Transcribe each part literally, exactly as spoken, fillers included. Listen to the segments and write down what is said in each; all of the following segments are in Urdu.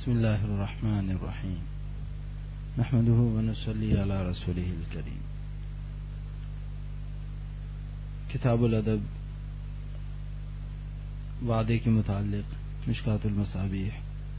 بسم اللہ الرحمن الرحیم نحمده ونصلی علی رسوله الکریم. کتاب الادب وعدے کے متعلق مشکات المصابیح.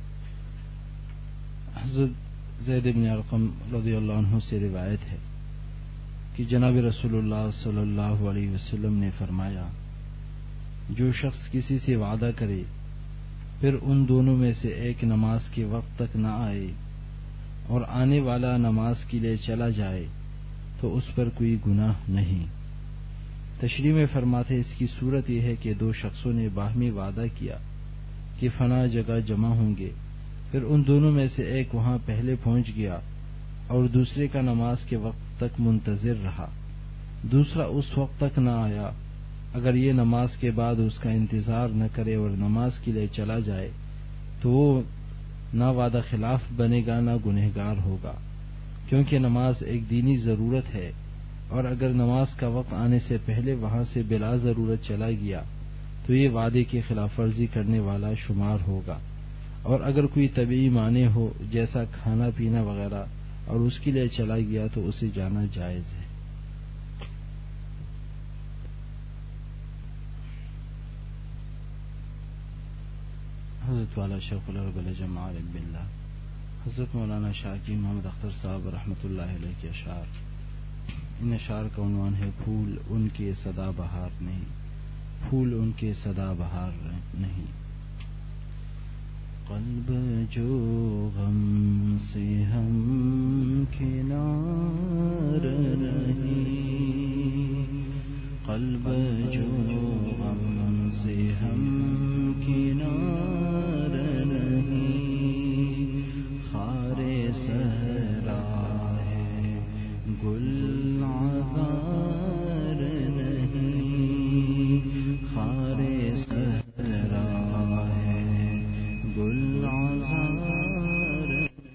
حضرت زید بن ارقم رضی اللہ عنہ سے روایت ہے کہ جناب رسول اللہ صلی اللہ علیہ وسلم نے فرمایا، جو شخص کسی سے وعدہ کرے پھر ان دونوں میں سے ایک نماز کے وقت تک نہ آئے اور آنے والا نماز کے لیے چلا جائے تو اس پر کوئی گناہ نہیں. تشریح میں فرماتے اس کی صورت یہ ہے کہ دو شخصوں نے باہمی وعدہ کیا کہ فلاں جگہ جمع ہوں گے، پھر ان دونوں میں سے ایک وہاں پہلے پہنچ گیا اور دوسرے کا نماز کے وقت تک منتظر رہا، دوسرا اس وقت تک نہ آیا. اگر یہ نماز کے بعد اس کا انتظار نہ کرے اور نماز کے لیے چلا جائے تو وہ نہ وعدہ خلاف بنے گا نہ گنہگار ہوگا، کیونکہ نماز ایک دینی ضرورت ہے، اور اگر نماز کا وقت آنے سے پہلے وہاں سے بلا ضرورت چلا گیا تو یہ وعدے کی خلاف ورزی کرنے والا شمار ہوگا. اور اگر کوئی طبیعی معنی ہو جیسا کھانا پینا وغیرہ اور اس کے لیے چلا گیا تو اسے جانا جائز ہے. حضرت والا شیخ العرب العجم عارف باللہ حضرت مولانا شاہ کی محمد اختر صاحب رحمۃ اللہ علیہ کے اشعار. ان اشعار کا عنوان ہے پھول ان کے سدا بہار نہیں، پھول ان کے سدا بہار نہیں. قلب جو غم سے ہم کنار نہیں، قلب جو غم سے ہم کنار نہیں، خار صحرا ہے گل عذار نہیں، خار صحرا ہے گل عذار.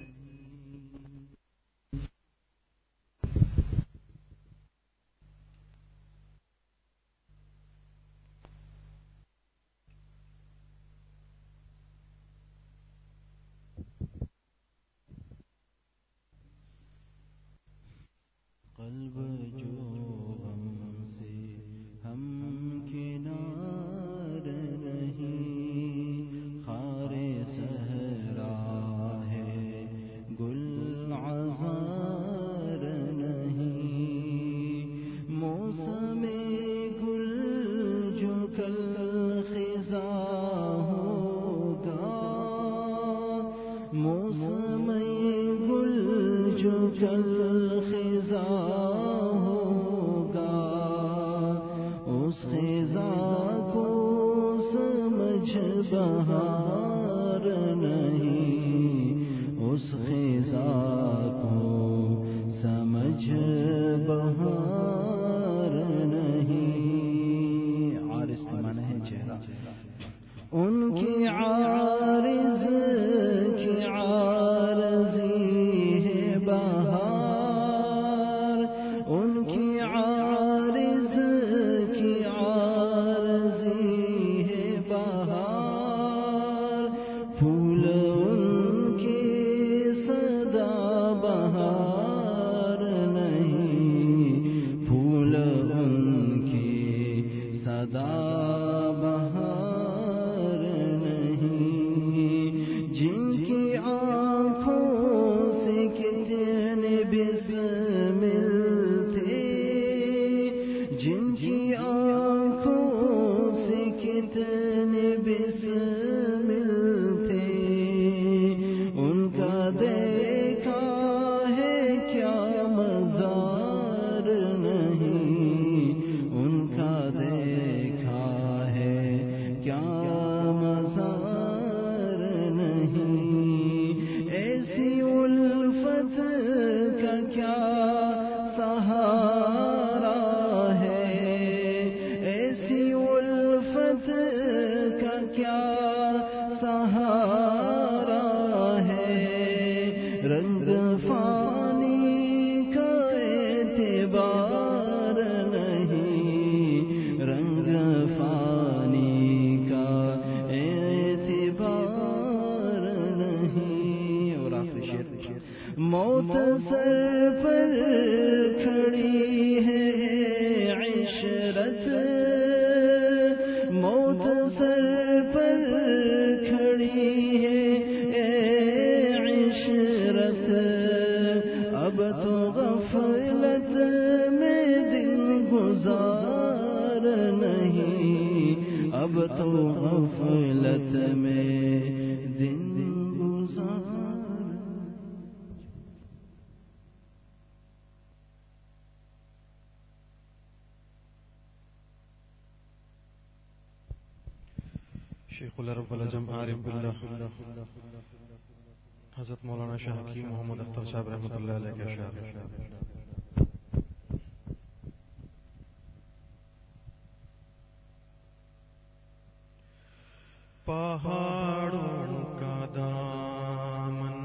قلب جو غم سے ہم کنار نہیں، خار صحرا ہے گل عذار نہیں، موسم گل جو کل خزاں ہوگا، موسم گل جو کل خزاں ہوگا، اس خزاں کو سمجھ بہار نہیں، اس خزاں کو سمجھ بہار نہیں. عارض کا معنی ہے چہرہ. ان کی عارض کی عارضی ہے بہار، ان کی عارض کی عارضی ہے بہار، پھول ان کی سدا بہار نہیں، پھول ان کی سدا بہار نہیں. جن کی آنکھوں سے کتنے بسمل تھے، جن کی آنکھوں سے کتنے بسمل تھے، ان کا دیکھا ہے کیا مزار نہیں، ان کا دیکھا ہے کیا مزار نہیں. ایسی الفت کا کیا سہارا ہے، ایسی الفت کا کیا سہارا ہے، رنگ فانی کا اعتبار نہیں، رنگ فانی کا اعتبار نہیں. موت سر پر کھڑی ہے عشرت، موت سر پر کھڑی ہے عشرت، اب تو غفلت میں دل گزار نہیں، اب تو غفلت میں دل گزار۔ شیخ العرب والعجم عارف باللہ حضرت مولانا شاہ حکیم محمد اختر صاحب رحمۃ اللہ علیہ کے اشعار۔ پہاڑوں کا دامن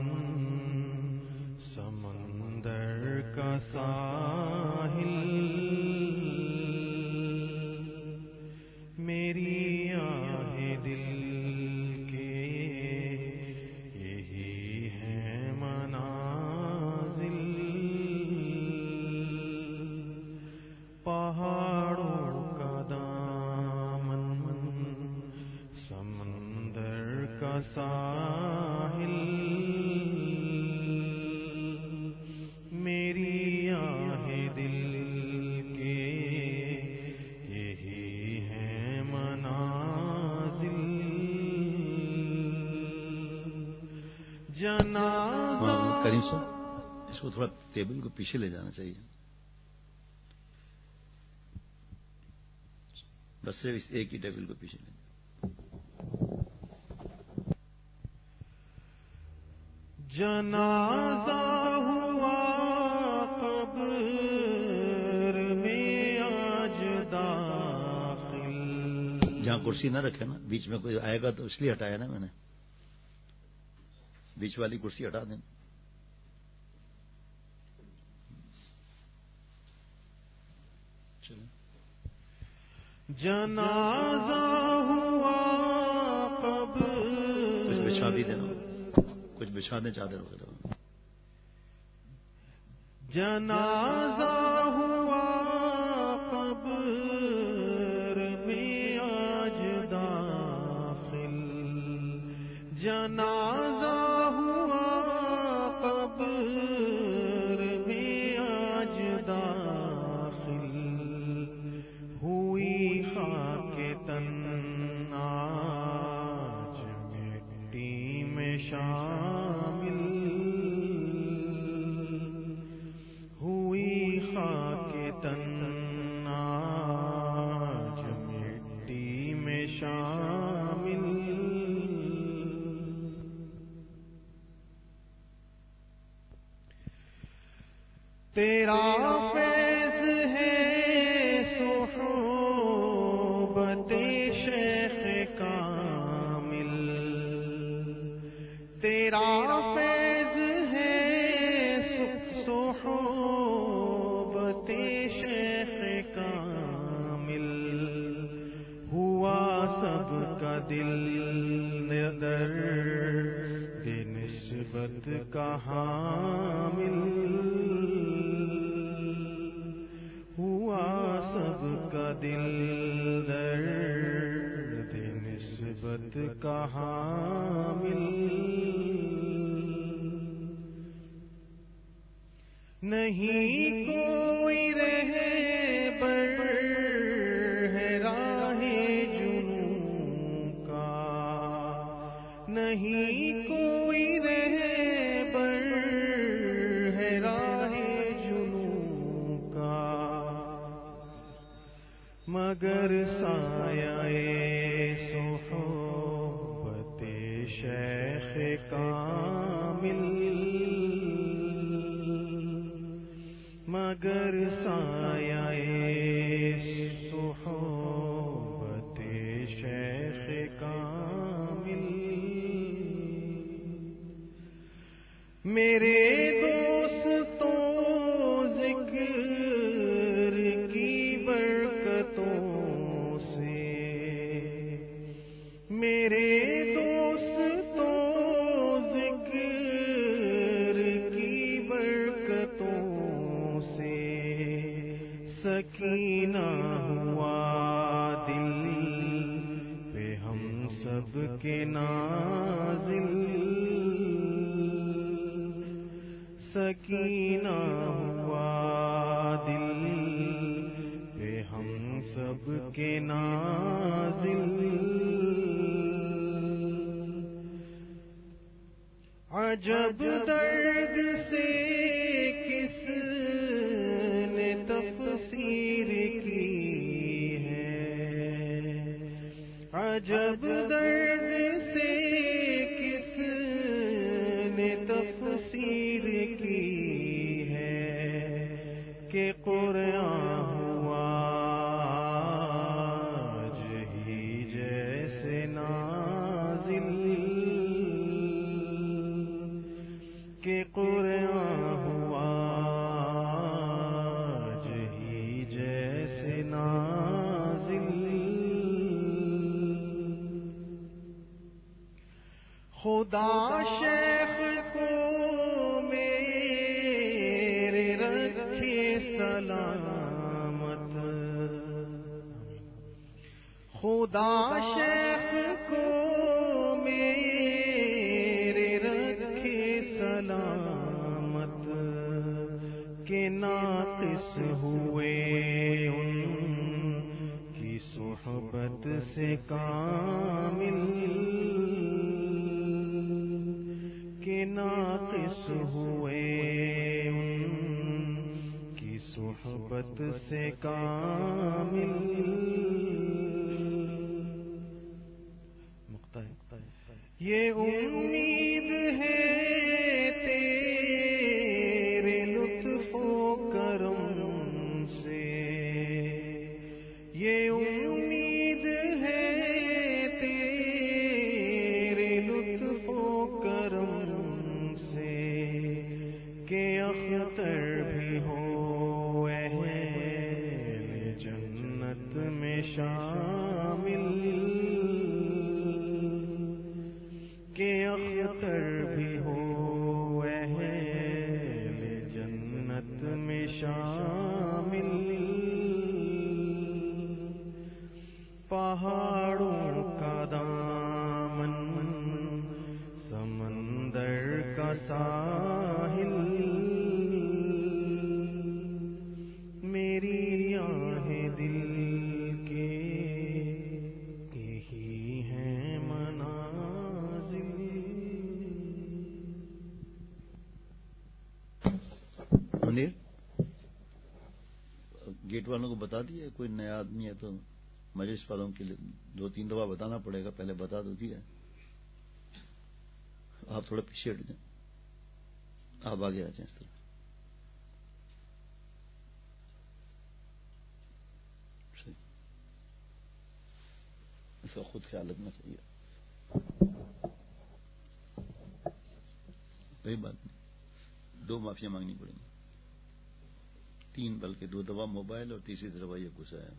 سمندر کا ساحل، میری آہ دل کے یہی ہے منازل، پہاڑوں کا دامن سمندر کا ساحل، میری آہ دل کے یہی ہے منازل، جنازہ۔ کریم صاحب اس کو تھوڑا ٹیبل کو پیچھے لے جانا چاہیے، بس صرف ایک ہی ٹیبل کو پیچھے لے جانا۔ جنازہ ہوا قبر میں آج داخل، جہاں کرسی نہ رکھے نا، بیچ میں کوئی آئے گا تو اس لیے ہٹایا نا میں نے، بیچ والی کرسی ہٹا دیں۔ جنازہ ہوا قبر، کچھ بچھا بھی دینا، کچھ بچھا دیں چادر وغیرہ۔ جنازہ ہوا قبر میں آج داخل، جنازہ ہوا قبر میں آج داخل، ہوئی خاک تن آج مٹی میں شامل، ہوئی خاک تن آج مٹی میں شامل، تیرا فیض ہے صحبت شیخ کامل، تیرا فیض ہے صحبت شیخ کامل، ہوا سب کا دل درد نسبت کا حامل، ہوا سب کا دل درد نسبت کا حامل، نہیں کوئی رہبر ہے راہ جنوں کا، نہیں کوئی رہبر ہے راہ جنوں کا، مگر سایہ صحبت شیخ کامل، مگر سایہ صحبت شیخ کامل، میرے دوستوں ذکر کی برکتوں سے، میرے دوستوں ذکر کی برکتوں کے نازل سکینہ ہوا دل پہ ہم سب کے نازل عجب درد سے کس نے تفسیر کی ہے عجب درد سے کس نے تفسیر کی ہے کہ قرآن ہوا آج ہی جیسے نازل کہ قرآن ہوا آج ہی جیسے نازل خدا شیخ کو میرے رکھے سلامت خدا شیخ کو میرے رکھے سلامت کہ ناقص ہوئے ان کی صحبت سے کامل کہ ناقص ہوئے ان کی صحبت سے کامل یہ امید ہے تیرے لطف و کرم سے یہ امید ہے تیرے لطف و کرم سے کہ اختر بھی ہو اہل جنت میں شامل کہ اختر بھی ہو اہل جنت میں شامل پہاڑوں کا دامن سمندر کا ساحل میری آہیں دل کے یہی ہیں منازل منیر گیٹ والوں کو بتا دیا کوئی نیا آدمی ہے تو مجلس والوں کے لیے دو تین دفعہ بتانا پڑے گا پہلے بتا دو دیا آپ تھوڑا پیچھے ہٹ جائیں آپ آگے آ جائیں اس طرح اس کا خود خیال رکھنا چاہیے کوئی بات نہیں دو معافیاں مانگنی پڑیں گی تین بلکہ دو دفعہ موبائل اور تیسری دفعہ یہ غصہ ہے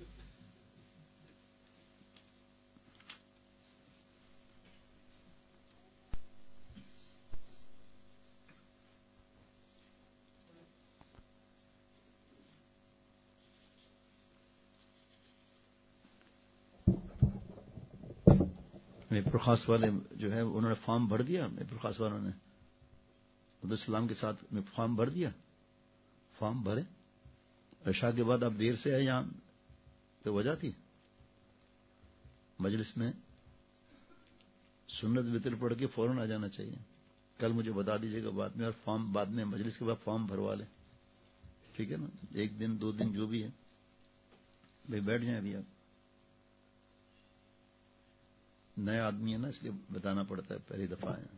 پرخاص والے جو ہے انہوں نے فارم بھر دیا پرخاص والوں نے عبدالسلام کے ساتھ میں فارم بھر دیا فارم بھرے عشاء کے بعد آپ دیر سے آئے یہاں تو وجہ تھی مجلس میں سنت وطر پڑھ کے فوراً آ جانا چاہیے کل مجھے بتا دیجیے گا بعد میں اور فارم بعد میں مجلس کے بعد فارم بھروا لیں ٹھیک ہے نا ایک دن دو دن جو بھی ہے بھائی بیٹھ جائیں ابھی آپ نیا آدمی ہے نا اس لیے بتانا پڑتا ہے پہلی دفعہ ہے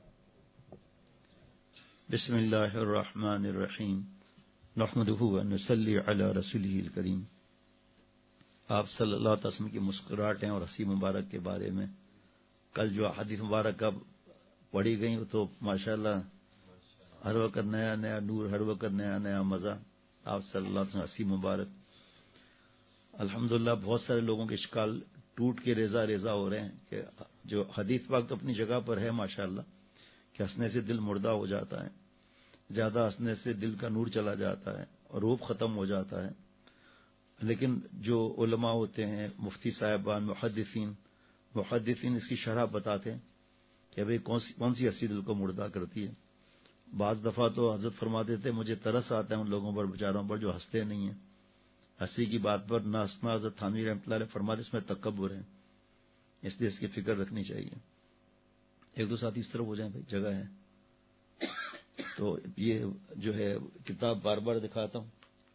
بسم اللہ الرحمن الرحیم نحمدہ و نصلی علی رسولہ الکریم آپ صلی اللہ علیہ وسلم کی مسکراہٹیں اور ہنسی مبارک کے بارے میں کل جو حدیث مبارک اب پڑھی گئی تو ماشاءاللہ ہر وقت نیا نیا نور ہر وقت نیا نیا مزہ آپ صلی اللہ علیہ وسلم ہنسی مبارک الحمدللہ بہت سارے لوگوں کے اشکال ٹوٹ کے ریزہ ریزہ ہو رہے ہیں کہ جو حدیث پاک تو اپنی جگہ پر ہے ماشاءاللہ کہ ہنسنے سے دل مردہ ہو جاتا ہے زیادہ ہنسنے سے دل کا نور چلا جاتا ہے اور روب ختم ہو جاتا ہے لیکن جو علماء ہوتے ہیں مفتی صاحبان محدثین محدثین اس کی شرح بتاتے ہیں کہ بھئی کون سی کون سی ہنسی دل کو مردہ کرتی ہے. بعض دفعہ تو حضرت فرماتے تھے مجھے ترس آتا ہے ان لوگوں پر بیچاروں پر جو ہنستے نہیں ہیں. ہنسی کی بات پر نہ ہنسنا حضرت تھانوی رحمۃ اللہ علیہ فرماتے اس میں تکبر ہے، اس لیے اس کی فکر رکھنی چاہیے. ایک دو ساتھی اس طرف ہو جائیں بھائی، جگہ ہے. تو یہ جو ہے کتاب بار بار دکھاتا ہوں،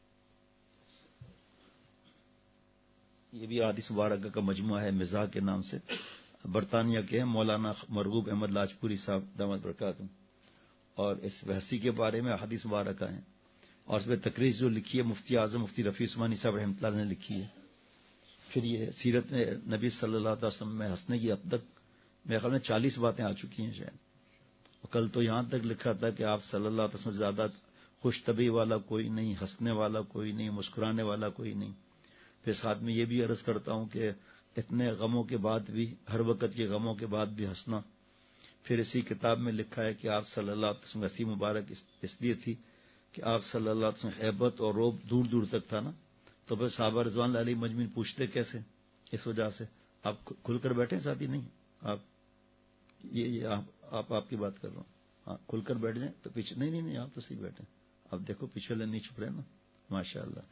یہ بھی احادیث مبارکہ کا مجموعہ ہے مزاح کے نام سے، برطانیہ کے ہیں مولانا مرغوب احمد لاجپوری صاحب دامت برکاتہم، اور اس ہنسی کے بارے میں احادیث مبارکہ ہیں. اور اس میں تقریر جو لکھی ہے مفتی اعظم مفتی رفیع عثمانی صاحب رحمۃ اللہ نے لکھی ہے. پھر یہ سیرت نبی صلی اللہ علیہ وسلم میں ہنسنے کی اب تک میرے خیال میں چالیس باتیں آ چکی ہیں شاید. اور کل تو یہاں تک لکھا تھا کہ آپ صلی اللہ علیہ وسلم سے زیادہ خوش طبعی والا کوئی نہیں، ہنسنے والا کوئی نہیں، مسکرانے والا کوئی نہیں. پھر ساتھ میں یہ بھی عرض کرتا ہوں کہ اتنے غموں کے بعد بھی، ہر وقت کے غموں کے بعد بھی ہنسنا. پھر اسی کتاب میں لکھا ہے کہ آپ صلی اللہ علیہ وسلم ہنسی مبارک اس لیے تھی کہ آپ صلی اللہ علیہ وسلم ہیبت اور روب دور دور تک تھا نا. تو پھر صحابہ رضوان اللہ علیہ مجمعین پوچھتے کیسے؟ اس وجہ سے. آپ کھل کر بیٹھیں ساتھی؟ نہیں آپ یہ یہ آپ آپ, آپ کی بات کر رہا ہوں. ہاں کھل کر بیٹھ جائیں تو پیچھے نہیں نہیں نہیں آپ تو صحیح بیٹھیں. اب دیکھو پیچھے والے نہیں چھپ رہے نا، ماشاء اللہ.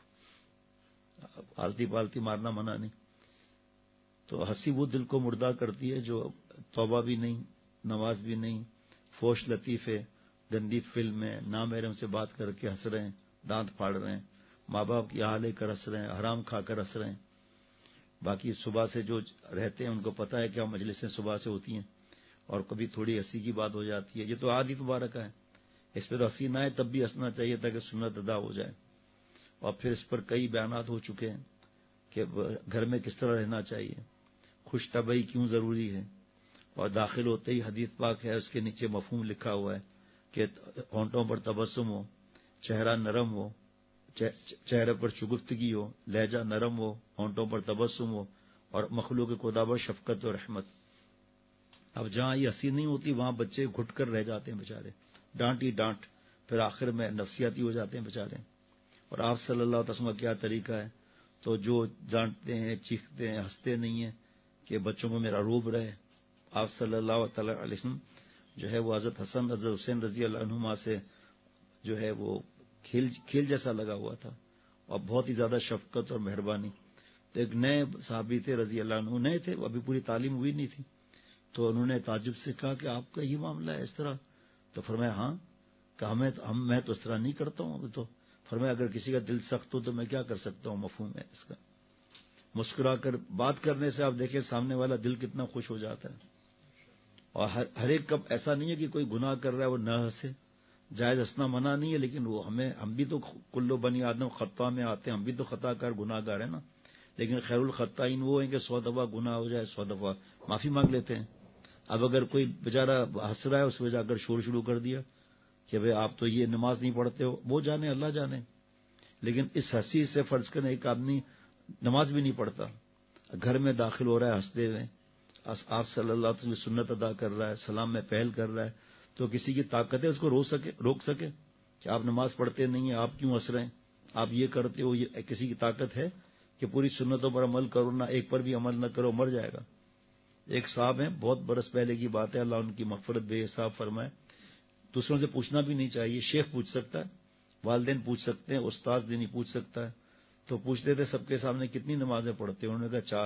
آلتی پالتی مارنا منع نہیں. تو ہنسی وہ دل کو مردہ کرتی ہے جو توبہ بھی نہیں، نماز بھی نہیں، فوش لطیفے، گندی فلم میں نامحرم سے بات کر کے ہنس رہے ہیں، دانت پھاڑ رہے ہیں، ماں باپ کی آہ لے کر ہنس رہے ہیں، حرام کھا کر ہنس رہے ہیں. باقی صبح سے جو رہتے ہیں ان کو پتہ ہے کیا مجلسیں صبح سے ہوتی ہیں، اور کبھی تھوڑی ہنسی کی بات ہو جاتی ہے. یہ تو عادت مبارکہ ہے، اس پہ تو ہنسی نہ آئے تب بھی ہنسنا چاہیے تاکہ سنت ادا ہو جائے. اور پھر اس پر کئی بیانات ہو چکے ہیں کہ گھر میں کس طرح رہنا چاہیے، خوش طبعی کیوں ضروری ہے. اور داخل ہوتے ہی حدیث پاک ہے، اس کے نیچے مفہوم لکھا ہوا ہے کہ ہونٹوں پر تبسم ہو، چہرہ نرم ہو، چہرے پر شگفتگی ہو، لہجہ نرم ہو، ہونٹوں پر تبسم ہو، اور مخلوق خدا پر شفقت و رحمت. اب جہاں یہ ہنسی نہیں ہوتی وہاں بچے گھٹ کر رہ جاتے ہیں بیچارے، ڈانٹ ہی ڈانٹ، پھر آخر میں نفسیاتی ہو جاتے ہیں بیچارے. اور آپ صلی اللہ علیہ وسلم کا کیا طریقہ ہے؟ تو جو ڈانٹتے ہیں، چیختے ہیں، ہنستے نہیں ہیں کہ بچوں کو میرا روب رہے. آپ صلی اللہ تعالی علیہ وسلم جو ہے وہ حضرت حسن حضرت حسین رضی اللہ عنہما سے جو ہے وہ کھیل کھیل جیسا لگا ہوا تھا، اور بہت ہی زیادہ شفقت اور مہربانی. تو ایک نئے صحابی تھے رضی اللہ عنہ، نئے تھے، ابھی پوری تعلیم ہوئی نہیں تھی. تو انہوں نے تعجب سے کہا کہ آپ کا یہ معاملہ ہے اس طرح؟ تو فرمایا ہاں، کہ ہمیں ہم میں تو اس طرح نہیں کرتا ہوں. ابھی تو فرمایا اگر کسی کا دل سخت ہو تو میں کیا کر سکتا ہوں. مفہوم ہے اس کا. مسکرا کر بات کرنے سے آپ دیکھیں سامنے والا دل کتنا خوش ہو جاتا ہے. اور ہر ہر ایک کب ایسا نہیں ہے کہ کوئی گناہ کر رہا ہے وہ نہ ہنسے. جائز ہنسنا منع نہیں ہے، لیکن وہ ہمیں ہم بھی تو کلو بنی آدم خطا میں آتے ہیں، ہم بھی تو خطا کار گناہ گار ہیں نا. لیکن خیر الخطائین وہ ہیں کہ سو دفعہ گناہ ہو جائے سو دفعہ معافی مانگ لیتے ہیں. اب اگر کوئی بیچارہ ہنس رہا ہے اس وجہ اگر شور شروع کر دیا کہ بھئی آپ تو یہ نماز نہیں پڑھتے ہو، وہ جانے اللہ جانے. لیکن اس ہنسی سے فرض کریں ایک آدمی نماز بھی نہیں پڑھتا، گھر میں داخل ہو رہا ہے ہنستے ہوئے، آپ صلی اللہ علیہ وسلم سنت ادا کر رہا ہے، سلام میں پہل کر رہا ہے، تو کسی کی طاقت ہے اس کو روک سکے روک سکے کہ آپ نماز پڑھتے نہیں ہیں، آپ کیوں ہنس رہے ہیں، آپ یہ کرتے ہو؟ یہ کسی کی طاقت ہے کہ پوری سنتوں پر عمل کرو، نہ ایک پر بھی عمل نہ کرو، مر جائے گا. ایک صاحب ہیں، بہت برس پہلے کی بات ہے، اللہ ان کی مغفرت بے حساب فرمائے. دوسروں سے پوچھنا بھی نہیں چاہیے، شیخ پوچھ سکتا ہے، والدین پوچھ سکتے ہیں، استاد دینی پوچھ سکتا ہے. تو پوچھتے تھے سب کے سامنے کتنی نمازیں پڑھتے ہیں؟ انہوں نے کہا چار.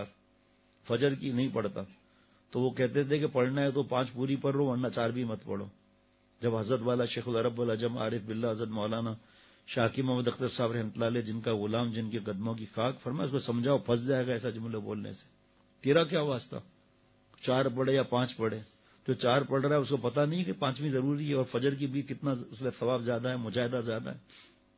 فجر کی نہیں پڑھتا. تو وہ کہتے تھے کہ پڑھنا ہے تو پانچ پوری پڑھ لو ورنہ چار بھی مت پڑھو. جب حضرت والا شیخ العرب العجم عارف باللہ حضرت مولانا شاکی محمد اختر صاحب رحمۃ اللہ علیہ، جن کا غلام، جن کے قدموں کی خاک، فرمایا اس کو سمجھاؤ پھنس جائے گا ایسا جملہ بولنے سے. تیرا کیا واسطہ، چار پڑھے یا پانچ پڑھے؟ جو چار پڑھ رہا ہے اس کو پتہ نہیں کہ پانچویں ضروری ہے، اور فجر کی بھی کتنا اس میں ثواب زیادہ ہے، مجاہدہ زیادہ ہے.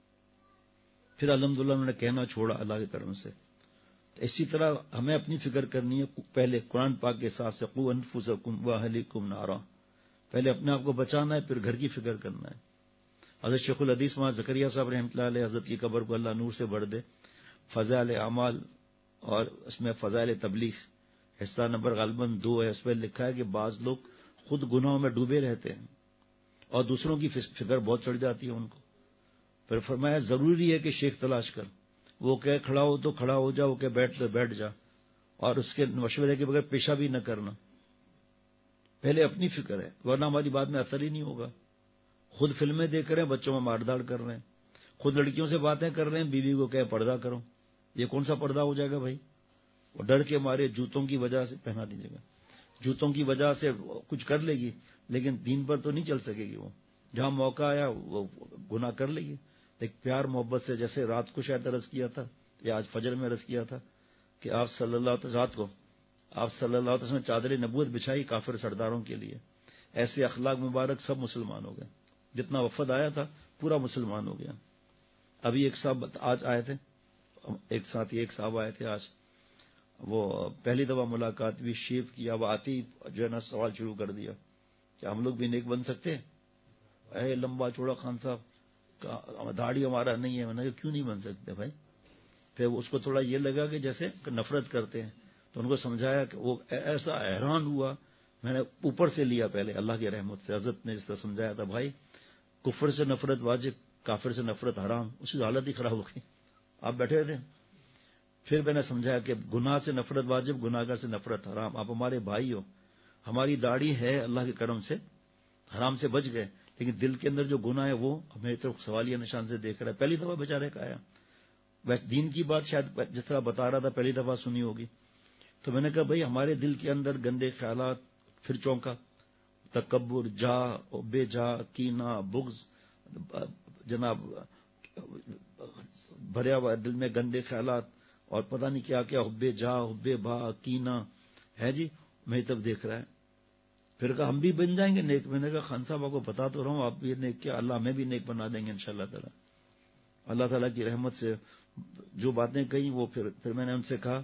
پھر الحمدللہ انہوں نے کہنا چھوڑا اللہ کے کرم سے. اسی طرح ہمیں اپنی فکر کرنی ہے. پہلے قرآن پاک کے حساب سے قوا انفسکم واہلیکم نارا، پہلے اپنے آپ کو بچانا ہے، پھر گھر کی فکر کرنا ہے. حضرت شیخ الحدیث مولانا زکریا صاحب رحمۃ اللہ علیہ، حضرت کی قبر کو اللہ نور سے بھر دے، فضائل اعمال اور اس میں فضائل تبلیغ حصہ نمبر غالباً دو ہے. اس میں لکھا ہے کہ بعض لوگ خود گناہوں میں ڈوبے رہتے ہیں اور دوسروں کی فکر بہت چڑھ جاتی ہے ان کو. پھر فرمایا ضروری ہے کہ شیخ تلاش کر، وہ کہ کھڑا ہو تو کھڑا ہو جا، وہ کہ بیٹھ تو بیٹھ جا. اور اس کے مشورے کے بغیر پیشہ بھی نہ کرنا. پہلے اپنی فکر ہے، ورنہ ہماری بات میں اثر ہی نہیں ہوگا. خود فلمیں دیکھ رہے ہیں، بچوں میں مار داڑ کر رہے ہیں، خود لڑکیوں سے باتیں کر رہے ہیں، بیوی کو کہے پردہ کرو. یہ کون سا پردہ ہو جائے گا بھائی؟ وہ ڈر کے مارے جوتوں کی وجہ سے پہنا دیجیے گا. جوتوں کی وجہ سے کچھ کر لے گی لیکن دین پر تو نہیں چل سکے گی. وہ جہاں موقع آیا وہ گناہ کر لے گی. لیکن پیار محبت سے، جیسے رات کو شاید عرض کیا تھا یا آج فجر میں عرض کیا تھا کہ آپ صلی اللہ علیہ وسلم رات کو آپ صلی اللہ علیہ وسلم نے چادر نبوت بچھائی کافر سرداروں کے لیے. ایسے اخلاق مبارک سب مسلمان ہو گئے. جتنا وفد آیا تھا پورا مسلمان ہو گیا. ابھی ایک صاحب آج آئے تھے، ایک ساتھی ایک صاحب آئے تھے آج، وہ پہلی دفعہ ملاقات بھی شیف کی. اب آتی جو ہے نا سوال شروع کر دیا کہ ہم لوگ بھی نیک بن سکتے ہیں؟ اے لمبا چوڑا خان صاحب، داڑھی ہمارا نہیں ہے. میں نے کہا کیوں نہیں بن سکتے بھائی؟ پھر اس کو تھوڑا یہ لگا کہ جیسے نفرت کرتے ہیں، تو ان کو سمجھایا کہ وہ ایسا حیران ہوا. میں نے اوپر سے لیا پہلے اللہ کی رحمت سے. حضرت نے جس طرح سمجھایا تھا بھائی کفر سے نفرت واجب، کافر سے نفرت حرام. اس کی حالت ہی خراب ہو گئی. آپ بیٹھے تھے. پھر میں نے سمجھایا کہ گناہ سے نفرت واجب، گناہ گار سے نفرت حرام. آپ ہمارے بھائی ہو. ہماری داڑھی ہے اللہ کے کرم سے، حرام سے بچ گئے، لیکن دل کے اندر جو گناہ ہے وہ ہمیں طرف سوالیہ نشان سے دیکھ رہا ہے. پہلی دفعہ بیچارے کا آیا. ویسے دین کی بات شاید جس طرح بتا رہا تھا پہلی دفعہ سنی ہوگی. تو میں نے کہا بھائی ہمارے دل کے اندر گندے خیالات، پھر چونکا، تکبر، جا بے جا، کینہ، بغض، جناب بھریا ہوا دل میں گندے خیالات اور پتہ نہیں کیا کیا، حب جا، حب با، کینہ ہے جی. میں تب دیکھ رہا ہے. پھر کہا ہم بھی بن جائیں گے نیک. میں نے کہا خان صاحب آپ کو بتا تو رہا ہوں، آپ بھی نیک کیا، اللہ ہمیں بھی نیک بنا دیں گے انشاءاللہ تعالی. اللہ تعالیٰ کی رحمت سے جو باتیں کہیں وہ پھر پھر میں نے ان سے کہا،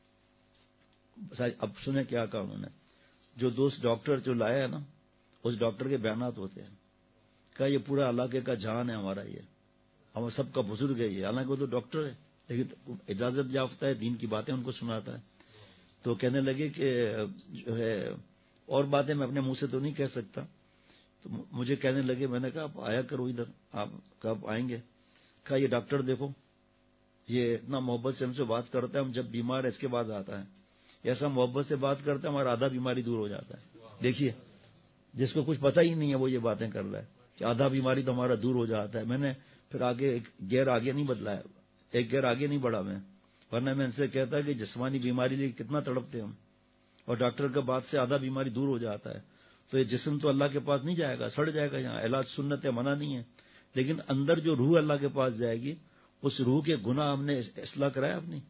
اب سنیں کیا کہا انہوں نے. جو دوست ڈاکٹر جو لایا ہے نا، اس ڈاکٹر کے بیانات ہوتے ہیں. کہا یہ پورا علاقے کا جان ہے ہمارا، یہ ہم سب کا بزرگ ہے یہ. حالانکہ وہ تو ڈاکٹر ہے لیکن اجازت یافتہ ہے، دین کی باتیں ان کو سناتا ہے. تو کہنے لگے کہ جو ہے اور باتیں میں اپنے منہ سے تو نہیں کہہ سکتا. تو مجھے کہنے لگے، میں نے کہا آپ آیا کرو ادھر. آپ کب آئیں گے؟ کہا یہ ڈاکٹر دیکھو، یہ اتنا محبت سے ہم سے بات کرتا ہے، ہم جب بیمار ہے اس کے بعد آتا ہے. ایسا محبت سے بات کرتا ہے ہمارا آدھا بیماری دور ہو جاتا ہے. دیکھیے جس کو کچھ پتہ ہی نہیں ہے وہ یہ باتیں کر رہا ہے کہ آدھا بیماری تو ہمارا دور ہو جاتا ہے. میں نے پھر آگے ایک گیئر آگے نہیں بدلایا، ایک گیئر آگے نہیں بڑھا میں، ورنہ میں ان سے کہتا کہ جسمانی بیماری لے کتنا تڑپتے ہم، اور ڈاکٹر کا بات سے آدھا بیماری دور ہو جاتا ہے. تو یہ جسم تو اللہ کے پاس نہیں جائے گا، سڑ جائے گا. یہاں علاج سنت ہے، منع نہیں ہے، لیکن اندر جو روح اللہ کے پاس جائے گی اس روح کے گناہ ہم نے اصلاح کرایا اپنی.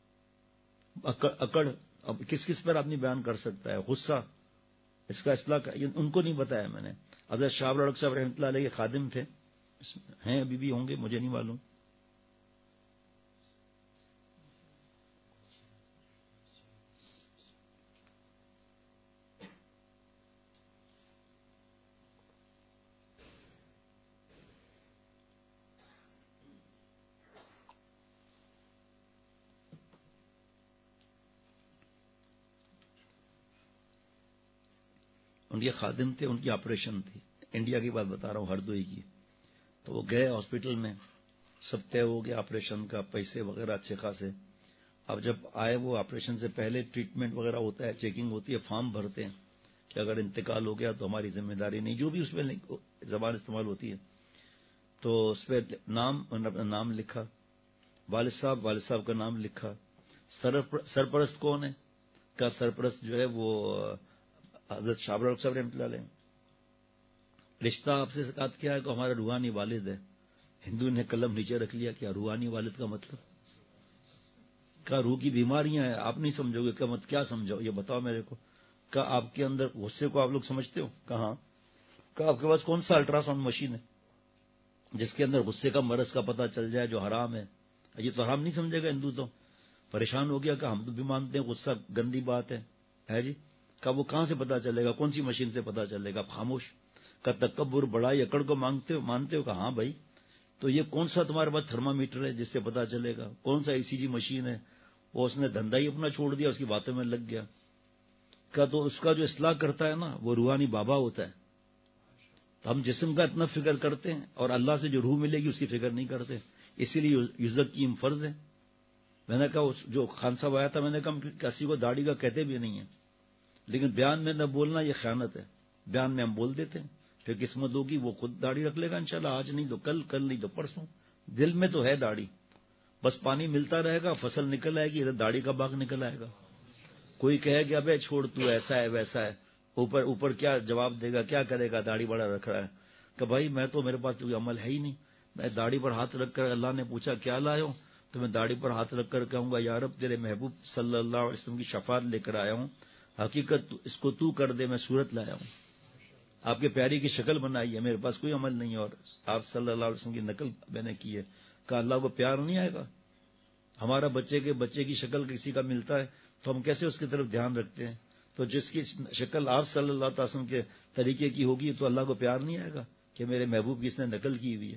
اکڑ اب کس کس پر آدمی بیان کر سکتا ہے، غصہ اس کا اصلاح کا ان کو نہیں بتایا میں نے. حضرت شاہ لڑک صاحب رحمۃ اللہ علیہ کے خادم تھے، ہیں ابھی بھی ہوں گے مجھے نہیں معلوم. ان کے خادم تھے، ان کی آپریشن تھی. انڈیا کی بات بتا رہا ہوں، ہردوئی کی. تو وہ گئے ہاسپٹل میں، سب طے ہو گیا آپریشن کا، پیسے وغیرہ اچھے خاصے. اب جب آئے وہ آپریشن سے پہلے ٹریٹمنٹ وغیرہ ہوتا ہے، چیکنگ ہوتی ہے، فارم بھرتے ہیں کہ اگر انتقال ہو گیا تو ہماری ذمہ داری نہیں، جو بھی اس میں زبان استعمال ہوتی ہے. تو اس پہ نام اپنا نام لکھا، والد صاحب والد صاحب کا نام لکھا. سرپرست کون ہے؟ کا سرپرست جو ہے وہ حضرت شاہ لڑک صاحب رحمۃ اللہ علیہ. رشتہ آپ سے سکات کیا ہے کہ ہمارا روحانی والد ہے. ہندو نے قلم نیچے رکھ لیا. کیا روحانی والد کا مطلب؟ کیا روح کی بیماریاں ہیں آپ نہیں سمجھو گے؟ کیا مت کیا سمجھو یہ بتاؤ میرے کو. کیا آپ کے اندر غصے کو آپ لوگ سمجھتے ہو؟ کہاں کیا آپ کے پاس کون سا الٹرا ساؤنڈ مشین ہے جس کے اندر غصے کا مرض کا پتہ چل جائے جو حرام ہے؟ یہ تو حرام نہیں سمجھے گا ہندو. تو پریشان ہو گیا کہ ہم تو بھی مانتے ہیں غصہ گندی بات ہے ہے جی. کا وہ کہاں سے پتا چلے گا؟ کون سی مشین سے پتا چلے گا؟ خاموش. کا تکبر بڑائی اکڑ کو مانگتے ہو مانتے ہو کہ ہاں بھائی. تو یہ کون سا تمہارے پاس تھرما میٹر ہے جس سے پتا چلے گا؟ کون سا ای سی جی مشین ہے؟ وہ اس نے دھندا ہی اپنا چھوڑ دیا، اس کی باتوں میں لگ گیا. کا تو اس کا جو اصلاح کرتا ہے نا وہ روحانی بابا ہوتا ہے. تو ہم جسم کا اتنا فکر کرتے ہیں اور اللہ سے جو روح ملے گی اس کی فکر نہیں کرتے. اسی لیے یزکیم فرض ہے. میں نے کہا اس جو خان صاحب آیا تھا میں نے کہا کسی کو داڑھی کا کہتے بھی نہیں ہے، لیکن بیان میں نہ بولنا یہ خیانت ہے. بیان میں ہم بول دیتے ہیں، پھر قسمت ہوگی وہ خود داڑھی رکھ لے گا انشاءاللہ، آج نہیں تو کل، کل نہیں تو پرسوں. دل میں تو ہے داڑھی، بس پانی ملتا رہے گا، فصل نکل آئے گی، ادھر داڑھی کا باغ نکل آئے گا. کوئی کہے کہ ابے چھوڑ تو ایسا ہے ویسا ہے، اوپر اوپر کیا جواب دے گا، کیا کرے گا، داڑھی بڑا رکھ رہا ہے. کہ بھائی میں تو میرے پاس کوئی عمل ہے ہی نہیں، میں داڑھی پر ہاتھ رکھ کر اللہ نے پوچھا کیا لائے ہو تو میں داڑھی پر ہاتھ رکھ کر کہوں گا یا رب تیرے محبوب صلی اللہ علیہ وسلم کی شفاعت لے کر آیا ہوں، حقیقت اس کو تو کر دے، میں صورت لایا ہوں، آپ کے پیاری کی شکل بنائی ہے، میرے پاس کوئی عمل نہیں ہے اور آپ صلی اللہ علیہ وسلم کی نقل میں نے کی ہے. کہ اللہ کو پیار نہیں آئے گا؟ ہمارا بچے کے بچے کی شکل کسی کا ملتا ہے تو ہم کیسے اس کی طرف دھیان رکھتے ہیں؟ تو جس کی شکل آپ صلی اللہ علیہ وسلم کے طریقے کی ہوگی تو اللہ کو پیار نہیں آئے گا کہ میرے محبوب کی اس نے نقل کی ہوئی ہے.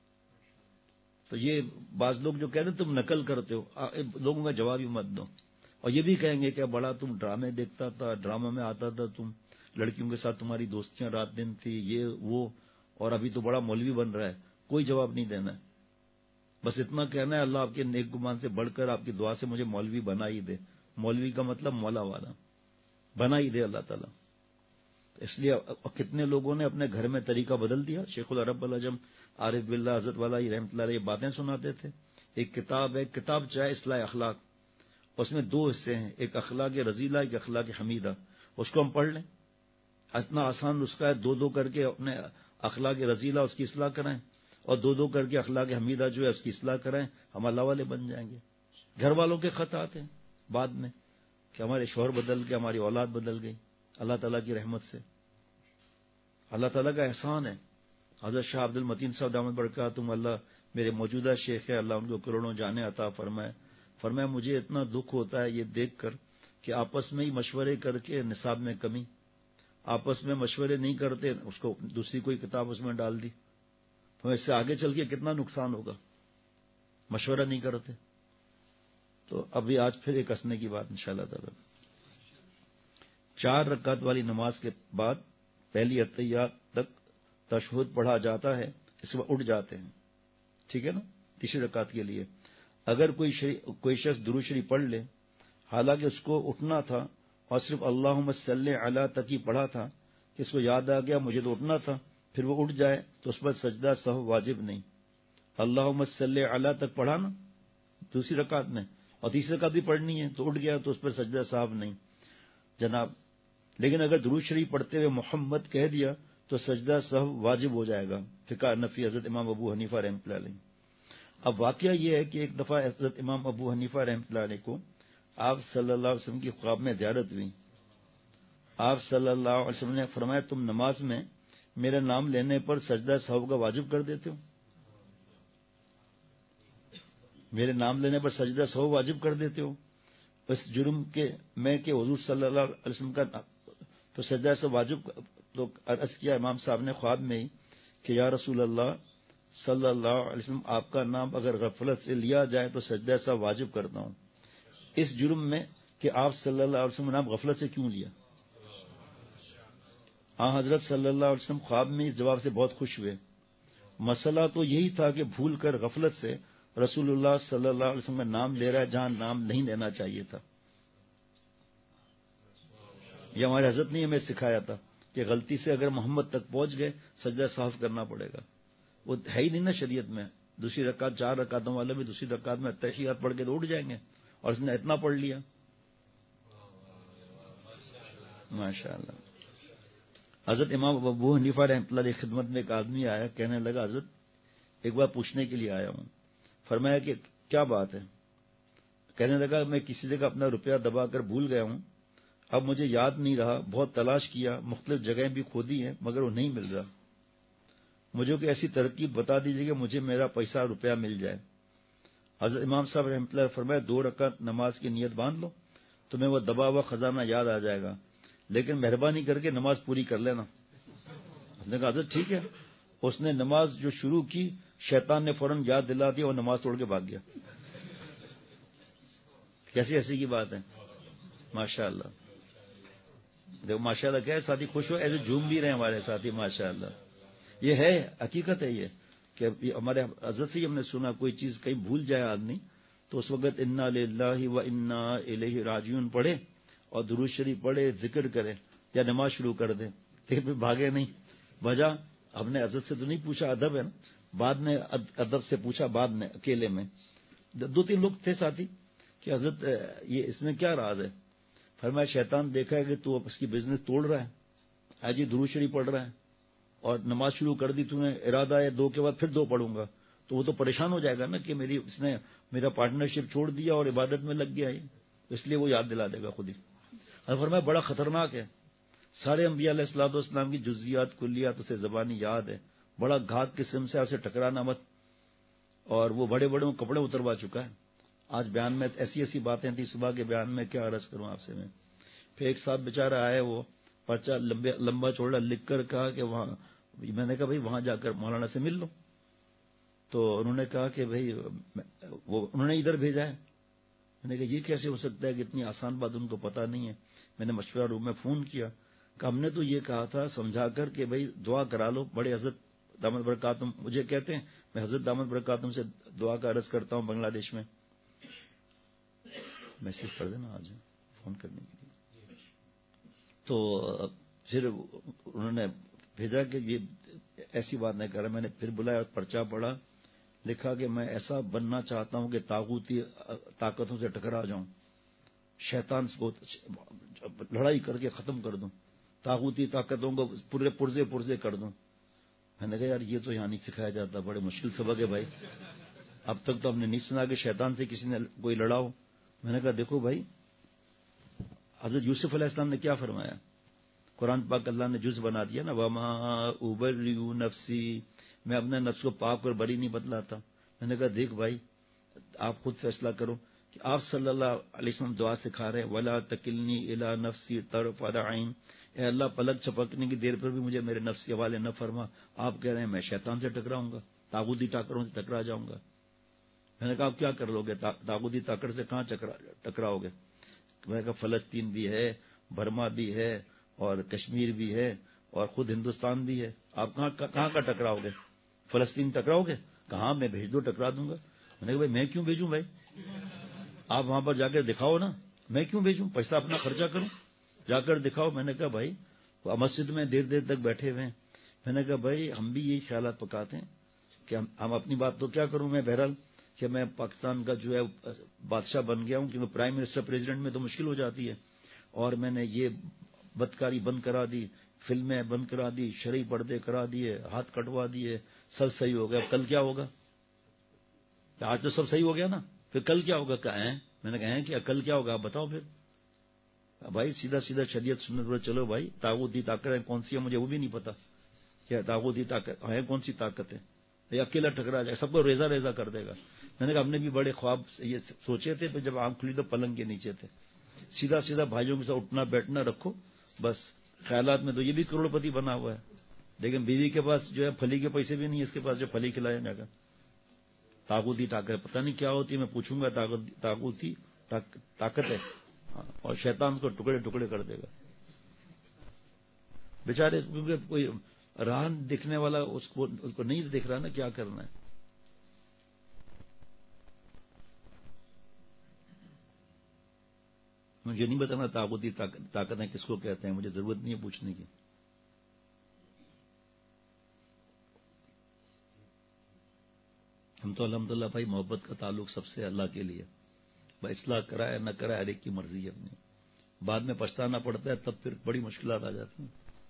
تو یہ بعض لوگ جو کہتے ہیں تم نقل کرتے ہو، لوگوں کا جواب ہی مت دو. اور یہ بھی کہیں گے کہ بڑا تم ڈرامے دیکھتا تھا، ڈرامہ میں آتا تھا، تم لڑکیوں کے ساتھ تمہاری دوستیاں رات دن تھی، یہ وہ، اور ابھی تو بڑا مولوی بن رہا ہے. کوئی جواب نہیں دینا ہے، بس اتنا کہنا ہے اللہ آپ کے نیک گمان سے بڑھ کر آپ کی دعا سے مجھے مولوی بنا ہی دے. مولوی کا مطلب مولا والا، بنا ہی دے اللہ تعالیٰ. اس لیے کتنے لوگوں نے اپنے گھر میں طریقہ بدل دیا. شیخ العرب العجم عارف باللہ حضرت والا رحمۃ اللہ علیہ باتیں سناتے تھے. ایک کتاب ہے، کتاب چاہے اصلاح اخلاق، اس میں دو حصے ہیں، ایک اخلاق رضیلہ، ایک اخلاق حمیدہ. اس کو ہم پڑھ لیں، اتنا آسان نسخہ ہے، دو دو کر کے اپنے اخلاق رضیلہ اس کی اصلاح کرائیں اور دو دو کر کے اخلاق حمیدہ جو ہے اس کی اصلاح کرائیں، ہم اللہ والے بن جائیں گے. گھر والوں کے خط آتے ہیں بعد میں کہ ہمارے شوہر بدل گئے، ہماری اولاد بدل گئی. اللہ تعالیٰ کی رحمت سے، اللہ تعالیٰ کا احسان ہے. حضرت شاہ عبد المتین صاحب دامت برکاتہم اللہ میرے موجودہ شیخ ہے، اللہ ان کو کروڑوں جانے عطا فرمائے. فرمایا مجھے اتنا دکھ ہوتا ہے یہ دیکھ کر کہ آپس میں ہی مشورے کر کے نصاب میں کمی، آپس میں مشورے نہیں کرتے، اس کو دوسری کوئی کتاب اس میں ڈال دی، تو اس سے آگے چل کے کتنا نقصان ہوگا. مشورہ نہیں کرتے. تو ابھی آج پھر ایک ہنسنے کی بات انشاءاللہ تعالی. چار رکعت والی نماز کے بعد پہلی اتحیات تک تشہد پڑھا جاتا ہے، اس کے بعد اٹھ جاتے ہیں، ٹھیک ہے نا. تیسری رکعت کے لیے اگر کوئی کوئی شخص درود شریف پڑھ لے حالانکہ اس کو اٹھنا تھا اور صرف اللہم صلی علی تک ہی پڑھا تھا، کہ اس کو یاد آ گیا مجھے تو اٹھنا تھا، پھر وہ اٹھ جائے تو اس پر سجدہ سہو واجب نہیں. اللہم صلی علی تک پڑھا نا دوسری رکعت میں، اور تیسری رکعت بھی پڑھنی ہے تو اٹھ گیا تو اس پر سجدہ صاحب نہیں جناب. لیکن اگر درود شریف پڑھتے ہوئے محمد کہہ دیا تو سجدہ سہو واجب ہو جائے گا. فقہ نفی حضرت امام ابو حنیفہ رحمۃ اللہ علیہ. اب واقعہ یہ ہے کہ ایک دفعہ حضرت امام ابو حنیفہ رحمۃ اللہ علیہ کو آپ صلی اللہ علیہ وسلم کی خواب میں زیارت ہوئی. آپ صلی اللہ علیہ وسلم نے فرمایا تم نماز میں میرے نام لینے پر سجدہ سہو کا واجب کر دیتے ہو، میرے نام لینے پر سجدہ سہو واجب کر دیتے ہو. اس جرم کے میں کہ حضور صلی اللہ علیہ وسلم کا تو سجدہ سہو واجب تو عرض کیا امام صاحب نے خواب میں ہی کہ یا رسول اللہ صلی اللہ علیہ وسلم آپ کا نام اگر غفلت سے لیا جائے تو سجدہ سہو واجب کرتا ہوں. اس جرم میں کہ آپ صلی اللہ علیہ وسلم نام غفلت سے کیوں لیا؟ ہاں حضرت صلی اللہ علیہ وسلم خواب میں اس جواب سے بہت خوش ہوئے. مسئلہ تو یہی تھا کہ بھول کر غفلت سے رسول اللہ صلی اللہ علیہ وسلم کا نام لے رہا ہے جہاں نام نہیں لینا چاہیے تھا. یہ ہمارے حضرت نے ہمیں سکھایا تھا کہ غلطی سے اگر محمد تک پہنچ گئے سجدہ صاف کرنا پڑے گا. وہ ہے ہی نہیں نا شریعت میں. دوسری رکعت چار رکعتوں والے بھی دوسری رکعت میں تحیات پڑھ کے تو اٹھ جائیں گے اور اس نے اتنا پڑھ لیا. ماشاء اللہ. حضرت امام ابو حنیفہ رحمۃ اللہ علیہ خدمت میں ایک آدمی آیا، کہنے لگا حضرت ایک بار پوچھنے کے لیے آیا ہوں. فرمایا کہ کیا بات ہے؟ کہنے لگا میں کسی جگہ اپنا روپیہ دبا کر بھول گیا ہوں، اب مجھے یاد نہیں رہا، بہت تلاش کیا، مختلف جگہیں بھی کھودی ہیں مگر وہ نہیں مل رہا. مجھے کوئی ایسی ترکیب بتا دیجیے کہ مجھے میرا پیسہ روپیہ مل جائے. حضرت امام صاحب رحمۃ اللہ نے فرمایا دو رکعت نماز کی نیت باندھ لو، تمہیں وہ دبا ہوا خزانہ یاد آ جائے گا، لیکن مہربانی کر کے نماز پوری کر لینا. اس نے کہا حضرت ٹھیک ہے. اس نے نماز جو شروع کی شیطان نے فوراً یاد دلا دیا اور نماز توڑ کے بھاگ گیا. کیسی ایسی کی بات ہے. ماشاء اللہ. دیکھو ماشاء اللہ کیا ہے، ساتھی خوش ہو ایسے جھوم بھی رہے ہمارے ساتھی. ماشاء اللہ یہ ہے حقیقت ہے، یہ کہ ہمارے حضرت سے ہم نے سنا کوئی چیز کہیں بھول جائے آدمی تو اس وقت انا للہ و انا الیہ راجعون پڑھے اور درود شریف پڑھے، ذکر کرے یا نماز شروع کر دیں، لیکن پھر بھاگے نہیں. وجہ ہم نے حضرت سے تو نہیں پوچھا، ادب ہے نا، بعد میں ادب سے پوچھا، بعد میں اکیلے میں دو تین لوگ تھے ساتھی کہ حضرت یہ اس میں کیا راز ہے؟ فرمایا شیطان دیکھا ہے کہ تو اس کی بزنس توڑ رہا ہے، آج یہ درود شریف پڑھ رہا ہے اور نماز شروع کر دی، تو نے ارادہ ہے دو کے بعد پھر دو پڑھوں گا، تو وہ تو پریشان ہو جائے گا نا کہ میری اس نے میرا پارٹنرشپ چھوڑ دیا اور عبادت میں لگ گیا ہے، اس لیے وہ یاد دلا دے گا خود ہی. اور فرمایا بڑا خطرناک ہے، سارے انبیاء علیہ الصلوۃ والسلام کی جزیات کلیات اسے زبانی یاد ہے، بڑا گھات قسم سے اسے ٹکرانا مت. اور وہ بڑے بڑے کپڑے اتروا چکا ہے. آج بیان میں ایسی ایسی باتیں تھیں صبح کے بیان میں، کیا عرض کروں آپ سے میں. پھر ایک صاحب بیچارہ آئے، وہ پرچہ لمبا چوڑا لکھ کر کہا کہ وہاں، میں نے کہا بھائی وہاں جا کر مولانا سے مل لو. تو انہوں نے کہا کہ بھائی وہ انہوں نے ادھر بھیجا ہے. میں نے کہا یہ کیسے ہو سکتا ہے کہ اتنی آسان بات ان کو پتہ نہیں ہے. میں نے مشورہ روم میں فون کیا کہ ہم نے تو یہ کہا تھا سمجھا کر کہ بھائی دعا کرا لو. بڑے حضرت دامت برکاتہم مجھے کہتے ہیں، میں حضرت دامت برکاتہم سے دعا کا عرض کرتا ہوں بنگلہ دیش میں. میسج کر دینا آج فون کرنے کے لیے. تو پھر انہوں نے بھیجا کہ یہ ایسی بات نہیں کر رہا. میں نے پھر بلایا، پرچہ پڑھا، لکھا کہ میں ایسا بننا چاہتا ہوں کہ طاغوتی طاقتوں سے ٹکرا جاؤں، شیطان کو لڑائی کر کے ختم کر دوں، طاغوتی طاقتوں کو پورے پرزے پرزے کر دوں. میں نے کہا یار یہ تو یہاں نہیں سکھایا جاتا، بڑے مشکل سبق ہے بھائی. اب تک تو ہم نے نہیں سنا کہ شیطان سے کسی نے کوئی لڑا ہو. میں نے کہا دیکھو بھائی، حضرت یوسف علیہ السلام نے کیا فرمایا؟ قرآن پاک اللہ نے جز بنا دیا نا، وما ابرئ نفسی، میں اپنے نفس کو پاک اور بری نہیں بتلاتا. میں نے کہا دیکھ بھائی آپ خود فیصلہ کرو کہ آپ صلی اللہ علیہ وسلم دعا سکھا رہے ہیں، ولا تکلنی الی نفسی طرف عین، اے اللہ پلک چھپکنے کی دیر پر بھی مجھے میرے نفس کے حوالے نہ فرما. آپ کہہ رہے ہیں میں شیطان سے ٹکراؤں گا، طاغوتی طاقتوں سے ٹکرا جاؤں گا. میں نے کہا آپ کیا کر لو گے؟ طاغوتی طاقت سے کہاں ٹکراؤ گے؟ میں نے کہا فلسطین بھی ہے، برما بھی ہے، اور کشمیر بھی ہے، اور خود ہندوستان بھی ہے. آپ کہاں کہاں کا ٹکراؤ گے؟ فلسطین ٹکراؤ گے؟ کہاں میں بھیج دو ٹکرا دوں گا. میں نے کہا بھائی میں کیوں بھیجوں بھائی، آپ وہاں پر جا کر دکھاؤ نا، میں کیوں بھیجوں، پیسہ اپنا خرچہ کروں، جا کر دکھاؤ. میں نے کہا بھائی مسجد میں دیر دیر تک بیٹھے ہوئے ہیں. میں نے کہا بھائی ہم بھی یہی خیالات پکاتے ہیں کہ ہم اپنی بات تو کیا کروں میں، بہرحال کہ میں پاکستان کا جو ہے بادشاہ بن گیا ہوں، کیونکہ پرائم منسٹر پریزیڈنٹ میں تو مشکل ہو جاتی ہے. اور میں نے یہ بدکاری بند کرا دی، فلمیں بند کرا دی، شرعی پردے کرا دیے، ہاتھ کٹوا دیے، سب صحیح ہو گیا. کل کیا ہوگا؟ آج تو سب صحیح ہو گیا نا، پھر کل کیا ہوگا؟ کہیں میں نے کہا کہ کل کیا ہوگا آپ بتاؤ. پھر بھائی سیدھا سیدھا شریعت سنت پر چلو بھائی. طاغوتی طاقت ہے کون سی ہے مجھے وہ بھی نہیں پتا کیا طاغوتی طاقت ہے، کون سی طاقت ہے. یہ اکیلا ٹکرا جائے، سب کو ریزہ ریزہ کر دے گا. میں نے کہا ہم نے بھی بڑے خواب یہ سوچے تھے، پھر جب آنکھ کھلی تو پلنگ کے نیچے تھے. سیدھا سیدھا بھائیوں کے ساتھ اٹھنا بیٹھنا رکھو بس. خیالات میں تو یہ بھی کروڑ پتی بنا ہوا ہے، لیکن بیوی کے پاس جو ہے پھلی کے پیسے بھی نہیں ہے، اس کے پاس جو پھلی کھلایا جائے گا. طاغوتی طاقت پتہ نہیں کیا ہوتی ہے، میں پوچھوں گا. طاغوتی طاقت ہے اور شیطان کو ٹکڑے ٹکڑے کر دے گا. بیچارے کیونکہ کوئی راہ دکھنے والا اس کو اس کو نہیں دکھ رہا نا کیا کرنا ہے. مجھے نہیں بتانا طاقتی طاقتیں کس کو کہتے ہیں، مجھے ضرورت نہیں ہے پوچھنے کی. ہم تو الحمدللہ بھائی محبت کا تعلق سب سے اللہ کے لیے. بھائی اصلاح کرائے نہ کرائے ہر ایک کی مرضی ہے اپنی. بعد میں پچھتانا پڑتا ہے تب پھر بڑی مشکلات آ جاتی ہیں.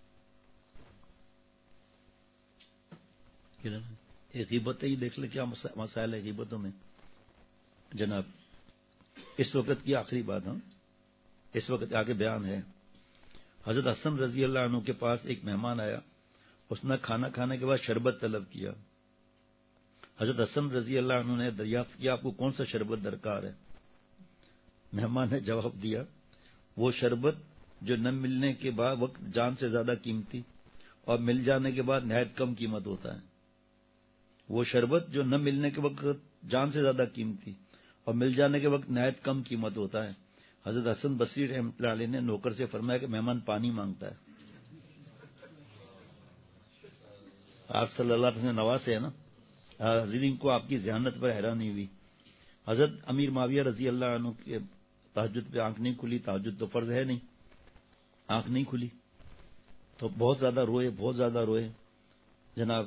ایک غیبت ہی دیکھ لیں کیا مسائل ہے غیبتوں میں. جناب اس وقت کی آخری بات، ہم اس وقت آگے بیان ہے. حضرت حسن رضی اللہ عنہ کے پاس ایک مہمان آیا، اس نے کھانا کھانے کے بعد شربت طلب کیا. حضرت حسن رضی اللہ عنہ نے دریافت کیا آپ کو کون سا شربت درکار ہے؟ مہمان نے جواب دیا وہ شربت جو نہ ملنے کے بعد وقت جان سے زیادہ قیمتی اور مل جانے کے بعد نہایت کم قیمت ہوتا ہے. وہ شربت جو نہ ملنے کے وقت جان سے زیادہ قیمتی اور مل جانے کے وقت نہایت کم قیمت ہوتا ہے. حضرت حسن بصری رحمۃ اللہ علیہ نے نوکر سے فرمایا کہ مہمان پانی مانگتا ہے. آپ صلی اللہ علیہ وسلم نواز ہے نا. حضرین کو آپ کی ذہانت پر حیرانی ہوئی. حضرت امیر معاویہ رضی اللہ عنہ کے تہجد پہ آنکھ نہیں کھلی، تہجد تو فرض ہے نہیں، آنکھ نہیں کھلی تو بہت زیادہ روئے، بہت زیادہ روئے جناب.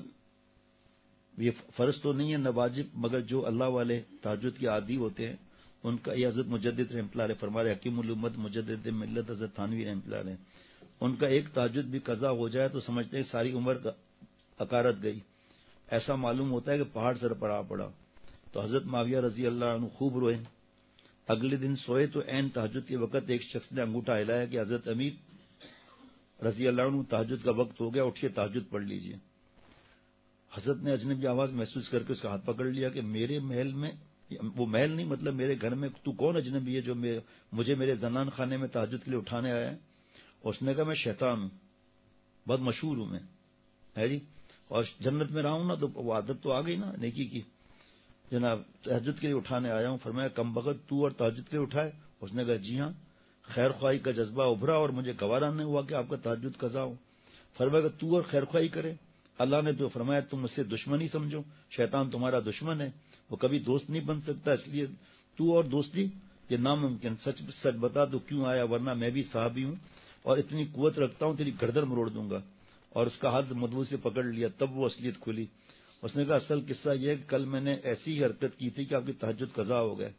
یہ فرض تو نہیں ہے نہ واجب، مگر جو اللہ والے تہجد کے عادی ہوتے ہیں ان کا، یہ حضرت مجدد رحمۃ اللہ علیہ فرما رہے، حکیم الامت مجدد ملت حضرت تھانوی رحمۃ اللہ علیہ، ان کا ایک تہجد بھی قضا ہو جائے تو سمجھتے ہیں ساری عمر کا اکارت گئی، ایسا معلوم ہوتا ہے کہ پہاڑ سر پر آ پڑا. تو حضرت معاویہ رضی اللہ عنہ خوب روئے. اگلے دن سوئے تو عین تہجد کے وقت ایک شخص نے انگوٹھا ہلایا کہ حضرت امیر رضی اللہ عنہ تہجد کا وقت ہو گیا، اٹھیے تہجد پڑھ لیجیے. حضرت نے اجنبی آواز محسوس کر کے اس کا ہاتھ پکڑ لیا کہ میرے محل میں، وہ محل نہیں مطلب میرے گھر میں تو کون اجنبی ہے جو مجھے میرے زنان خانے میں تہجد کے لیے اٹھانے آیا ہے؟ اس نے کہا میں شیطان ہوں، بہت مشہور ہوں میں ہے جی، اور جنت میں رہا ہوں نا تو وہ عادت تو آ گئی نا نیکی کی، جناب تہجد کے لیے اٹھانے آیا ہوں. فرمایا کم بخت تو اور تہجد کے لیے اٹھائے؟ اس نے کہا جی ہاں. خیر خواہی کا جذبہ ابھرا اور مجھے گوارا نہیں ہوا کہ آپ کا تہجد قضا ہو. فرمایا کہ تو اور خیر خواہی کرے؟ اللہ نے تو فرمایا تم مجھ سے دشمنی سمجھو، شیطان تمہارا دشمن ہے، وہ کبھی دوست نہیں بن سکتا، اس لیے تو اور دوستی یہ ناممکن. سچ سچ بتا تو کیوں آیا، ورنہ میں بھی صحابی ہوں اور اتنی قوت رکھتا ہوں تیری گردن مروڑ دوں گا. اور اس کا ہاتھ مدعو سے پکڑ لیا، تب وہ اصلیت کھلی. اس نے کہا اصل قصہ یہ ہے کہ کل میں نے ایسی حرکت کی تھی کہ آپ کی تہجد قضا ہو گئے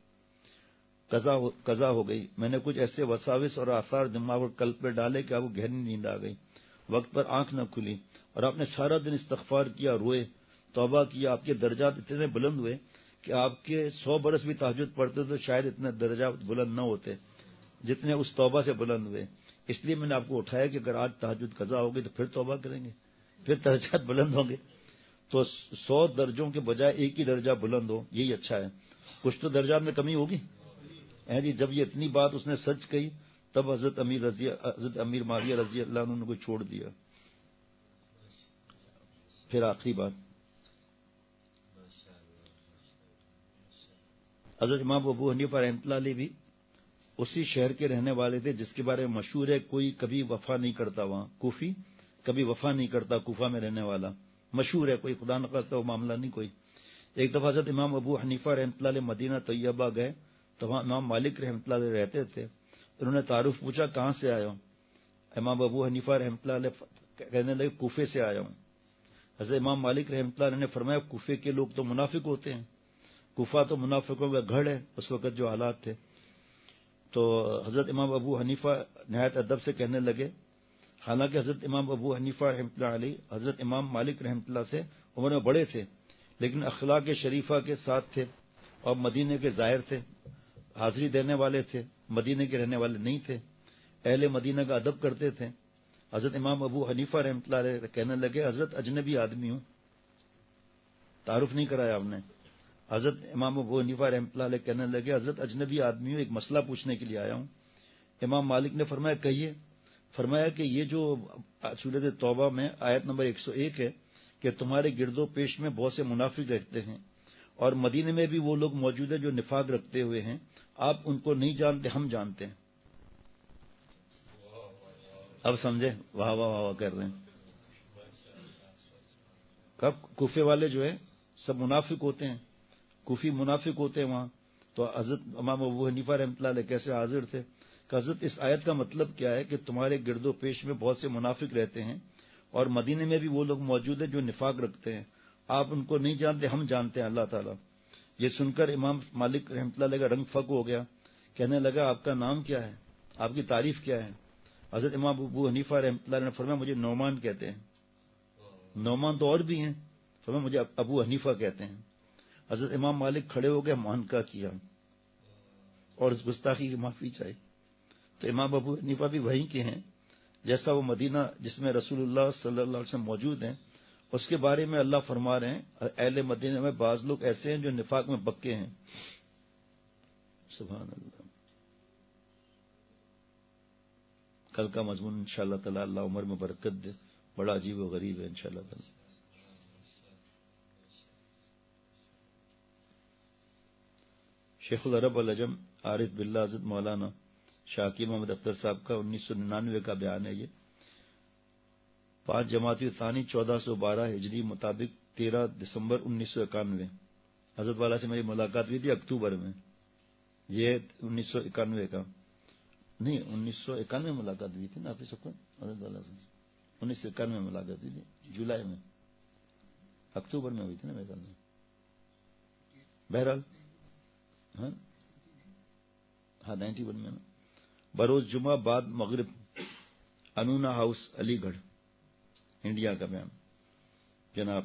قضا ہو گئی. میں نے کچھ ایسے وساوس اور آثار دماغ اور قلب پہ ڈالے کہ آپ کو گہری نیند آ گئی، وقت پر آنکھ نہ کھلی، اور آپ نے سارا دن استغفار کیا، روئے، توبہ کیا. آپ کے درجات اتنے بلند ہوئے کہ آپ کے سو برس بھی تہجد پڑھتے تو شاید اتنے درجات بلند نہ ہوتے جتنے اس توبہ سے بلند ہوئے. اس لیے میں نے آپ کو اٹھایا کہ اگر آج تہجد قضا ہوگی تو پھر توبہ کریں گے، پھر درجات بلند ہوں گے. تو سو درجوں کے بجائے ایک ہی درجہ بلند ہو، یہی اچھا ہے. کچھ تو درجات میں کمی ہوگی جی. جب یہ اتنی بات اس نے سچ کہی تب حضرت امیر رضی حضرت امیر معاویہ رضی اللہ عنہ نے کو چھوڑ دیا. پھر آخری بات، حضرت امام ابو حنیفہ رحمۃ اللہ علیہ بھی اسی شہر کے رہنے والے تھے جس کے بارے میں مشہور ہے کوئی کبھی وفا نہیں کرتا، وہاں کوفی کبھی وفا نہیں کرتا، کوفہ میں رہنے والا مشہور ہے، کوئی خدا نخواستہ وہ معاملہ نہیں کوئی. ایک دفعہ حضرت امام ابو حنیفہ رحمۃ اللہ علیہ مدینہ طیبہ گئے تو وہاں امام مالک رحمۃ اللہ علیہ رہتے تھے. انہوں نے تعارف پوچھا کہاں سے آیا ہوں؟ امام ابو حنیفہ رحمۃ اللہ علیہ کہنے لگے کوفے سے آیا ہوں. حضرت امام مالک رحمۃ اللہ علیہ نے فرمایا کوفے کے لوگ تو منافق ہوتے ہیں، کوفہ تو منافقوں کا گڑھ ہے اس وقت جو حالات تھے. تو حضرت امام ابو حنیفہ نہایت ادب سے کہنے لگے، حالانکہ حضرت امام ابو حنیفہ رحمۃ اللہ علیہ حضرت امام مالک رحمۃ اللہ سے عمر میں بڑے تھے لیکن اخلاق شریفہ کے ساتھ تھے اور مدینے کے ظاہر تھے، حاضری دینے والے تھے، مدینے کے رہنے والے نہیں تھے، اہل مدینہ کا ادب کرتے تھے. حضرت امام ابو حنیفہ رحمۃ اللہ علیہ کہنے لگے حضرت اجنبی آدمی ہوں، تعارف نہیں کرایا آپ نے. حضرت امام ابو حنیفہ رحمۃ اللہ علیہ کہنے لگے حضرت اجنبی آدمی ہوں، ایک مسئلہ پوچھنے کے لیے آیا ہوں. امام مالک نے فرمایا کہیے. فرمایا کہ یہ جو سورۃ توبہ میں آیت نمبر ایک سو ایک ہے کہ تمہارے گرد و پیش میں بہت سے منافق رہتے ہیں اور مدینے میں بھی وہ لوگ موجود ہیں جو نفاق رکھتے ہوئے ہیں، آپ ان کو نہیں جانتے، ہم جانتے ہیں. اب سمجھے؟ واہ واہ واہ کر رہے ہیں. کب کوفے والے جو ہے سب منافق ہوتے ہیں، کوفی منافق ہوتے ہیں وہاں. تو حضرت امام ابو حنیفہ رحمۃ اللہ علیہ کیسے حاضر تھے کہ حضرت اس آیت کا مطلب کیا ہے کہ تمہارے گرد و پیش میں بہت سے منافق رہتے ہیں اور مدینے میں بھی وہ لوگ موجود ہیں جو نفاق رکھتے ہیں، آپ ان کو نہیں جانتے، ہم جانتے ہیں اللہ تعالیٰ. یہ سن کر امام مالک رحمۃ اللہ علیہ کا رنگ پھک ہو گیا، کہنے لگا آپ کا نام کیا ہے، آپ کی تعریف کیا ہے؟ حضرت امام ابو حنیفہ رحمۃ اللہ علیہ نے فرمایا مجھے نعمان کہتے ہیں. نعمان تو اور بھی ہیں، فرمایا مجھے ابو حنیفہ کہتے ہیں. حضرت امام مالک کھڑے ہو گئے، معانقہ کیا اور اس گستاخی کی معافی چاہی. تو امام ابو حنیفہ بھی وہیں کے ہیں جیسا وہ مدینہ جس میں رسول اللہ صلی اللہ علیہ وسلم موجود ہیں اس کے بارے میں اللہ فرما رہے ہیں اہل مدینہ میں بعض لوگ ایسے ہیں جو نفاق میں پکے ہیں. سبحان اللہ. کل کا مضمون انشاءاللہ تعالی اللہ عمر میں برکت دے، بڑا عجیب و غریب ہے انشاءاللہ تعالی. شیخ العرب العجم عارف باللہ حضرت مولانا شاکر محمد اختر صاحب کا انیس سو ننانوے کا بیان ہے. یہ پانچ جماعتی ثانی چودہ سو بارہ ہجری مطابق تیرہ دسمبر انیس سو اکانوے حضرت والا سے میری ملاقات ہوئی تھی اکتوبر میں، یہ انیس سو اکانوے کا نہیں انیس سو اکانوے میں ملاقات ہوئی تھی نا آپ سب کو حضرت والا سے، انیس سو اکانوے میں ملاقات ہوئی تھی جولائی میں، اکتوبر میں ہوئی تھی نا میرے خیال میں، بہرحال ہاں ہاں نائنٹی ون میں نا، بروز جمعہ بعد مغرب، انونا ہاؤس علی گڑھ، انڈیا کا بیان۔ جناب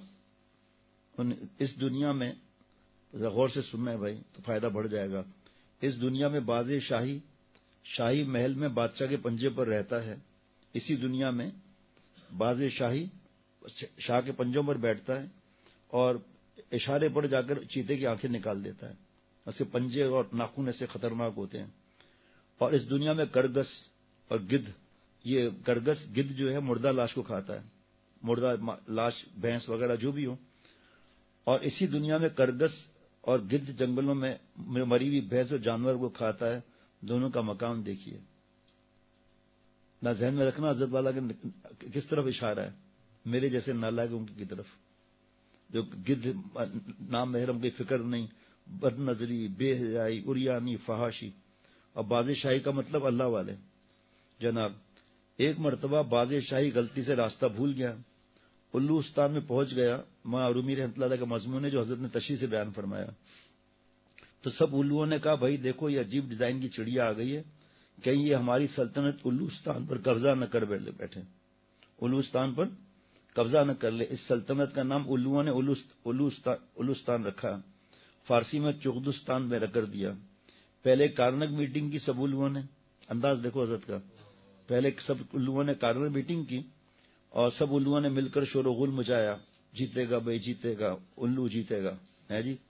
اس دنیا میں غور سے سننا ہے بھائی تو فائدہ بڑھ جائے گا۔ اس دنیا میں باز شاہی شاہی محل میں بادشاہ کے پنجے پر رہتا ہے، اسی دنیا میں باز شاہی شاہ کے پنجوں پر بیٹھتا ہے اور اشارے پر جا کر چیتے کی آنکھیں نکال دیتا ہے، ایسے پنجے اور ناخن ایسے خطرناک ہوتے ہیں۔ اور اس دنیا میں کرگس اور گدھ، یہ کرگس گدھ جو ہے مردہ لاش کو کھاتا ہے، مردہ لاش بھینس وغیرہ جو بھی ہو، اور اسی دنیا میں کرگس اور گدھ جنگلوں میں مری ہوئی بھینس اور جانور کو کھاتا ہے۔ دونوں کا مقام دیکھیے، نہ ذہن میں رکھنا حضرت والا کے کس طرف اشارہ ہے، میرے جیسے نالائقوں کی طرف، جو گدھ نام محرم کی فکر نہیں، بد نظری، بے حیائی، اریانی، فحاشی، اور باز شاہی کا مطلب اللہ والے۔ جناب ایک مرتبہ باز شاہی غلطی سے راستہ بھول گیا، الوستان میں پہنچ گیا، ماں رومی رحمۃ اللہ علیہ کا مضمون ہے جو حضرت نے تشریح سے بیان فرمایا۔ تو سب الوؤں نے کہا بھائی دیکھو یہ عجیب ڈیزائن کی چڑیا آ گئی ہے، کہیں یہ ہماری سلطنت الوستان پر قبضہ نہ کر بیٹھے، الوستان پر قبضہ نہ کر لے۔ اس سلطنت کا نام الوؤں نے الوستان رکھا، فارسی میں چغدستان میں رکھ دیا۔ پہلے کارنگ میٹنگ کی سب الوؤں نے، انداز دیکھو حضرت کا، پہلے سب الوؤں نے کارنگ میٹنگ کی اور سب الوؤں نے مل کر شور و غل مچایا، جیتے گا بھائی جیتے گا، الو جیتے گا ہے جی،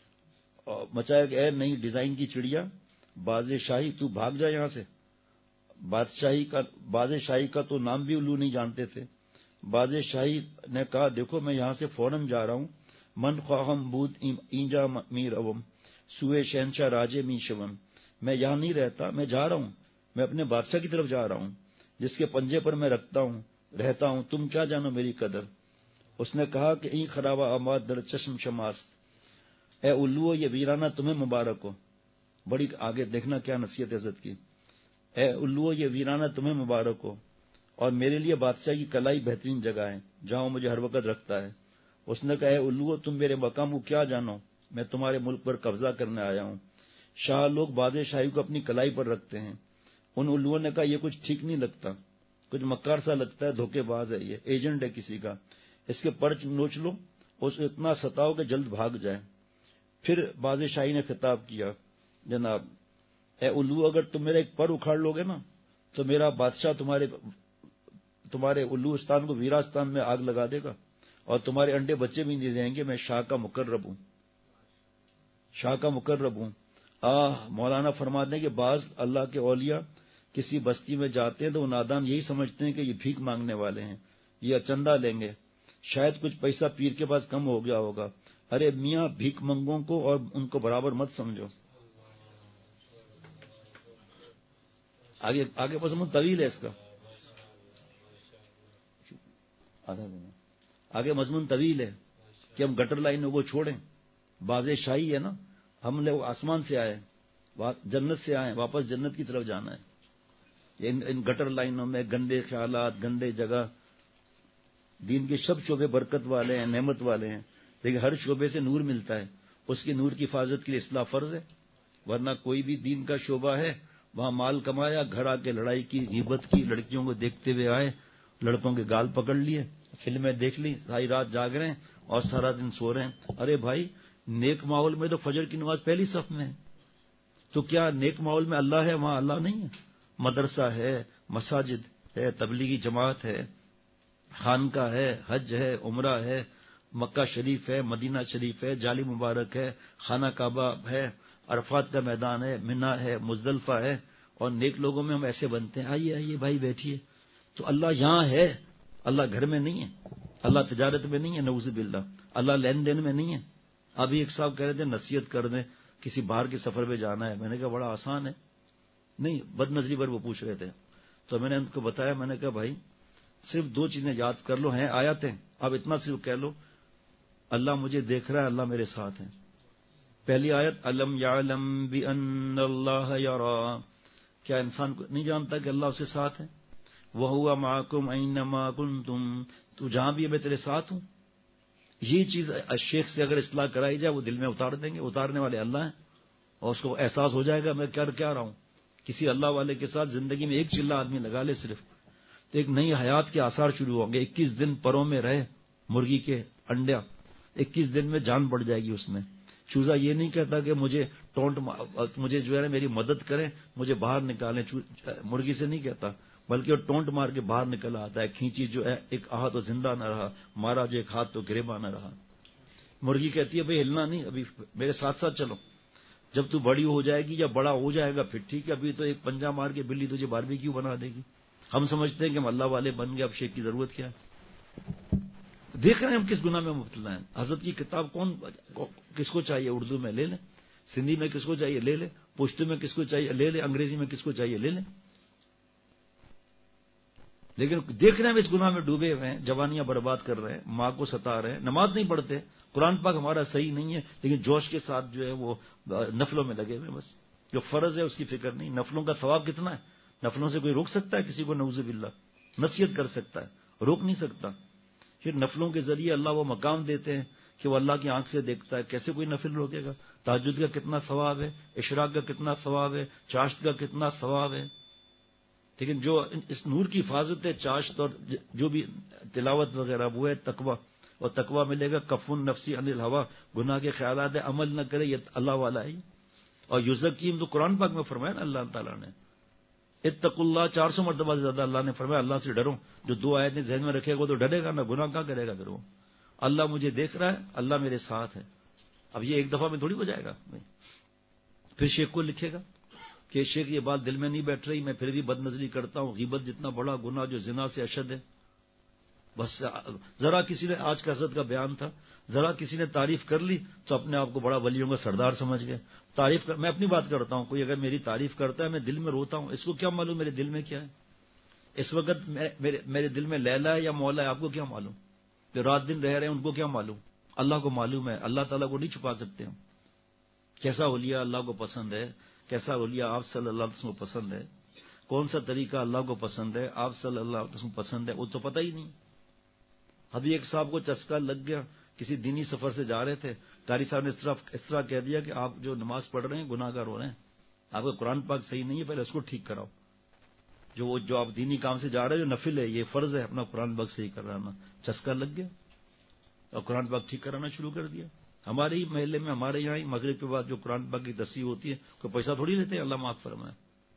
اور مچایا کہ اے نئی ڈیزائن کی چڑیا باز شاہی تو بھاگ جا یہاں سے۔ بادشاہی کا باز شاہی کا تو نام بھی الو نہیں جانتے تھے۔ باز شاہی نے کہا دیکھو میں یہاں سے فوراً جا رہا ہوں، من خواہم بود اینجا میر اوم سوئے شہنشاہ راجے می شوم، میں یہاں نہیں رہتا، میں جا رہا ہوں، میں اپنے بادشاہ کی طرف جا رہا ہوں جس کے پنجے پر میں رکھتا ہوں رہتا ہوں، تم کیا جانو میری قدر۔ اس نے کہا کہ این خرابہ آماد در چشم شماست، اے الو یہ ویرانہ تمہیں مبارک ہو۔ بڑی آگے دیکھنا کیا نصیحت عزت کی، اے الو یہ ویرانہ تمہیں مبارک ہو، اور میرے لیے بادشاہ کی کلائی بہترین جگہ ہے جہاں مجھے ہر وقت رکھتا ہے۔ اس نے کہا اے الو تم میرے مقام کو کیا جانو، میں تمہارے ملک پر قبضہ کرنے آیا ہوں۔ شاہ لوگ باز شاہی کو اپنی کلائی پر رکھتے ہیں۔ ان الوؤں نے کہا یہ کچھ ٹھیک نہیں لگتا، کچھ مکار سا لگتا ہے، دھوکے باز ہے، یہ ایجنٹ ہے کسی کا، اس کے پرچ نوچ لو، اس کو اتنا ستاؤ کہ جلد بھاگ جائے۔ پھر باز شاہی نے خطاب کیا جناب اے الو اگر تم میرا ایک پر اکھاڑ لو گے نا تو میرا بادشاہ تمہارے تمہارے الوستان کو ویراستان میں آگ لگا دے گا اور تمہارے انڈے بچے بھی نہیں دیں گے۔ میں شاہ کا مقرب ہوں، شاہ کا مقرب ہوں۔ آہ مولانا فرماتے ہیں کہ بعض اللہ کے اولیاء کسی بستی میں جاتے ہیں تو وہ نادان یہی سمجھتے ہیں کہ یہ بھیک مانگنے والے ہیں، یہ چندہ لیں گے، شاید کچھ پیسہ پیر کے پاس کم ہو گیا ہوگا۔ ارے میاں بھیک منگوں کو اور ان کو برابر مت سمجھو۔ آگے آگے مضمون طویل ہے اس کا، آگے مضمون طویل ہے کہ ہم گٹر لائنوں کو چھوڑیں۔ باز شاہی ہے نا، ہم لوگ آسمان سے آئے، جنت سے آئے، واپس جنت کی طرف جانا ہے۔ ان گٹر لائنوں میں گندے خیالات، گندے جگہ، دین کے سب شعبے برکت والے ہیں، نعمت والے ہیں، لیکن ہر شعبے سے نور ملتا ہے، اس کی نور کی حفاظت کے لیے اصلاح فرض ہے، ورنہ کوئی بھی دین کا شعبہ ہے وہاں مال کمایا، گھر آ کے لڑائی کی، غیبت کی، لڑکیوں کو دیکھتے ہوئے آئے، لڑکوں کے گال پکڑ لیے، فلمیں دیکھ لی، ساری رات جاگ رہے ہیں اور سارا دن سو رہے ہیں۔ ارے بھائی نیک ماحول میں تو فجر کی نماز پہلی صف میں ہے، تو کیا نیک ماحول میں اللہ ہے وہاں اللہ نہیں ہے؟ مدرسہ ہے، مساجد ہے، تبلیغی جماعت ہے، خانقاہ ہے، حج ہے، عمرہ ہے، مکہ شریف ہے، مدینہ شریف ہے، جالی مبارک ہے، خانہ کعبہ ہے، عرفات کا میدان ہے، منا ہے، مزدلفہ ہے، اور نیک لوگوں میں ہم ایسے بنتے ہیں آئیے آئیے بھائی بیٹھیے۔ تو اللہ یہاں ہے، اللہ گھر میں نہیں ہے، اللہ تجارت میں نہیں ہے، نعوذ باللہ، اللہ لین دین میں نہیں ہے۔ ابھی ایک صاحب کہہ رہے تھے نصیحت کر دیں، کسی باہر کے سفر پہ جانا ہے، میں نے کہا بڑا آسان ہے، نہیں بد نظری پر وہ پوچھ رہے تھے، تو میں نے ان کو بتایا، میں نے کہا بھائی صرف دو چیزیں یاد کر لو، ہیں آیاتیں، اب اتنا صرف کہہ لو اللہ مجھے دیکھ رہا ہے، اللہ میرے ساتھ ہے، پہلی آیت علم یعلم بان اللہ یرا، کیا انسان کو نہیں جانتا کہ اللہ اس کے ساتھ ہے؟ وہو معکم اینما کنتم، تو جہاں بھی ہے میں تیرے ساتھ ہوں. یہ چیز شیخ سے اگر اصلاح کرائی جائے وہ دل میں اتار دیں گے. اتارنے والے اللہ ہیں، اور اس کو احساس ہو جائے گا میں کر کیا رہا ہوں. کسی اللہ والے کے ساتھ زندگی میں ایک چلہ آدمی لگا لے صرف، تو ایک نئی حیات کے آثار شروع ہوں گے. اکیس دن پروں میں رہے مرغی کے انڈیا، اکیس دن میں جان بڑھ جائے گی اس میں. چوزا یہ نہیں کہتا کہ مجھے ٹونٹ مجھے جو ہے میری مدد کریں، مجھے باہر نکالیں، مرغی سے نہیں کہتا، بلکہ وہ ٹونٹ مار کے باہر نکل آتا ہے. کھینچی جو ہے ایک آہا تو زندہ نہ رہا، مارا جو ایک ہاتھ تو گریباں نہ رہا. مرغی کہتی ہے بھئی ہلنا نہیں، ابھی میرے ساتھ ساتھ چلو، جب تو بڑی ہو جائے گی یا بڑا ہو جائے گا پھر ٹھیک ہے، ابھی تو ایک پنجہ مار کے بلی تجھے باربی کیوں بنا دے گی. ہم سمجھتے ہیں کہ ہم اللہ والے بن گئے، اب شیخ کی ضرورت کیا ہے. دیکھ رہے ہیں ہم کس گناہ میں مبتلا ہیں. حضرت کی کتاب کون کس کو چاہیے؟ اردو میں لے لیں، سندھی میں کس کو چاہیے لے لیں، پشتو میں کس کو چاہیے لے لیں، انگریزی میں کس کو چاہیے لے لیں. لیکن دیکھ رہے ہیں اس گناہ میں ڈوبے ہوئے ہیں، جوانیاں برباد کر رہے ہیں، ماں کو ستا رہے ہیں، نماز نہیں پڑھتے، قرآن پاک ہمارا صحیح نہیں ہے، لیکن جوش کے ساتھ جو ہے وہ نفلوں میں لگے ہوئے. بس جو فرض ہے اس کی فکر نہیں. نفلوں کا ثواب کتنا ہے؟ نفلوں سے کوئی روک سکتا ہے کسی کو؟ نعوذ باللہ. نصیحت کر سکتا ہے، روک نہیں سکتا. پھر نفلوں کے ذریعے اللہ وہ مقام دیتے ہیں کہ وہ اللہ کی آنکھ سے دیکھتا ہے. کیسے کوئی نفل روکے گا؟ تہجد کا کتنا ثواب ہے، اشراق کا کتنا ثواب ہے، چاشت کا کتنا ثواب ہے. لیکن جو اس نور کی حفاظت ہے، چاشت اور جو بھی تلاوت وغیرہ، وہ ہے تقوی. اور تقوی ملے گا کفن نفسی عن الہوا، گناہ کے خیالات ہے عمل نہ کرے، یہ اللہ والا ہے. اور یزکیم تو قرآن پاک میں فرمایا نا اللہ تعالیٰ نے، اتقوا اللہ چار سو مرتبہ سے زیادہ اللہ نے فرمایا اللہ سے ڈرو. جو دو آیتیں ذہن میں رکھے گا تو ڈرے گا نا، گناہ کہاں کرے گا پھر وہ. اللہ مجھے دیکھ رہا ہے، اللہ میرے ساتھ ہے. اب یہ ایک دفعہ میں تھوڑی ہو جائے گا. پھر شیخ کو لکھے گا کہ شیخ یہ بات دل میں نہیں بیٹھ رہی، میں پھر بھی بد نظری کرتا ہوں. غیبت جتنا بڑا گناہ جو زنا سے اشد ہے. بس ذرا کسی نے، آج کا حضرت کا بیان تھا، ذرا کسی نے تعریف کر لی تو اپنے آپ کو بڑا ولیوں کا سردار سمجھ گئے. تعریف کر... میں اپنی بات کرتا ہوں، کوئی اگر میری تعریف کرتا ہے میں دل میں روتا ہوں. اس کو کیا معلوم میرے دل میں کیا ہے؟ اس وقت میرے, میرے دل میں لیلا ہے یا مولا ہے، آپ کو کیا معلوم؟ جو رات دن رہ رہے ہیں ان کو کیا معلوم؟ اللہ کو معلوم ہے. اللہ تعالیٰ کو نہیں چھپا سکتے ہم. کیسا اولیاء اللہ کو پسند ہے، کیسا اولیاء آپ صلی اللہ علیہ وسلم کو پسند ہے، کون سا طریقہ اللہ کو پسند ہے، آپ صلی اللہ علیہ وسلم کو پسند ہے، وہ تو پتہ ہی نہیں. ابھی ایک صاحب کو چسکا لگ گیا، کسی دینی سفر سے جا رہے تھے، قاری صاحب نے اس طرح اس طرح کہہ دیا کہ آپ جو نماز پڑھ رہے ہیں گناہ گار ہو رہے ہیں، آپ کا قرآن پاک صحیح نہیں ہے، پہلے اس کو ٹھیک کراؤ. جو جو آپ دینی کام سے جا رہے ہیں جو نفل ہے، یہ فرض ہے اپنا قرآن پاک صحیح کرانا. چسکا لگ گیا اور قرآن پاک ٹھیک کرانا شروع کر دیا. ہمارے ہی محلے میں، ہمارے یہاں ہی مغرب کے بعد جو قرآن پاک کی تصحیح ہوتی ہے کوئی پیسہ تھوڑی لیتے ہیں، اللہ معاف فرمائے.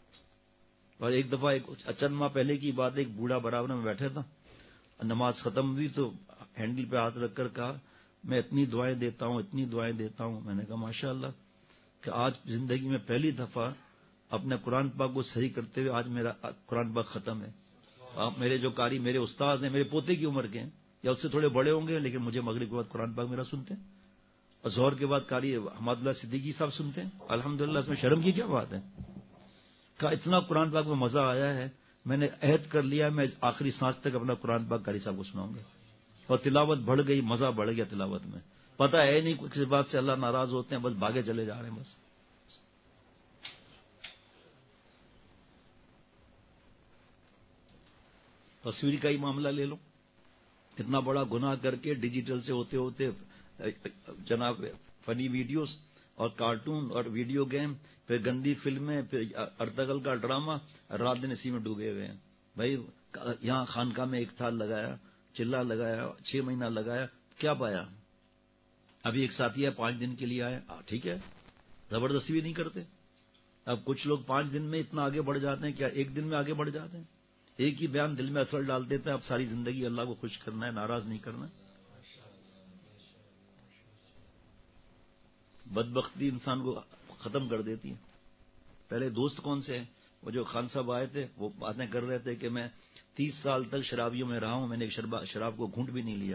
اور ایک دفعہ ایک چند ماہ پہلے کی بات، ایک بوڑھا برابر میں بیٹھا تھا، نماز ختم ہوئی تو ہینڈل پہ ہاتھ رکھ کر کہا میں اتنی دعائیں دیتا ہوں اتنی دعائیں دیتا ہوں. میں نے کہا ماشاء اللہ کہ آج زندگی میں پہلی دفعہ اپنے قرآن پاک کو صحیح کرتے ہوئے آج میرا قرآن پاک ختم ہے. آپ میرے جو قاری میرے استاد ہیں، میرے پوتے کی عمر کے ہیں یا اس سے تھوڑے بڑے ہوں گے، لیکن مجھے مغرب کے بعد قرآن پاک میرا سنتے ہیں، اور ظہر کے بعد قاری حماد اللہ صدیقی صاحب سنتے ہیں. الحمدللہ اس میں شرم کی کیا بات ہے. کہا اتنا قرآن پاک میں مزہ آیا ہے، میں نے عہد کر لیا میں آخری سانس تک اپنا قرآن پاک قاری صاحب کو سناؤں گا. اور تلاوت بڑھ گئی، مزہ بڑھ گیا تلاوت میں. پتہ ہے نہیں کس بات سے اللہ ناراض ہوتے ہیں، بس بھاگے چلے جا رہے ہیں. بس تصویر کا ہی معاملہ لے لو، اتنا بڑا گناہ کر کے ڈیجیٹل سے ہوتے ہوتے جناب فنی ویڈیوز اور کارٹون اور ویڈیو گیم، پھر گندی فلمیں، پھر ارطغرل کا ڈرامہ، رات دن اسی میں ڈوبے ہوئے ہیں. بھائی یہاں خانقاہ میں ایک تھال لگایا، چلا لگایا، چھ مہینہ لگایا، کیا پایا؟ ابھی ایک ساتھی ہے پانچ دن کے لیے آئے، ٹھیک ہے، زبردستی بھی نہیں کرتے. اب کچھ لوگ پانچ دن میں اتنا آگے بڑھ جاتے ہیں، کیا ایک دن میں آگے بڑھ جاتے ہیں؟ ایک ہی بیان دل میں اثر ڈال دیتا ہے. اب ساری زندگی اللہ کو خوش کرنا ہے، ناراض نہیں کرنا. بدبختی انسان کو ختم کر دیتی ہے. پہلے دوست کون سے ہیں؟ وہ جو خان صاحب آئے تھے، وہ باتیں کر رہے تھے کہ میں تیس سال تک شرابیوں میں رہا ہوں، میں نے شراب کو گھونٹ بھی نہیں لیا.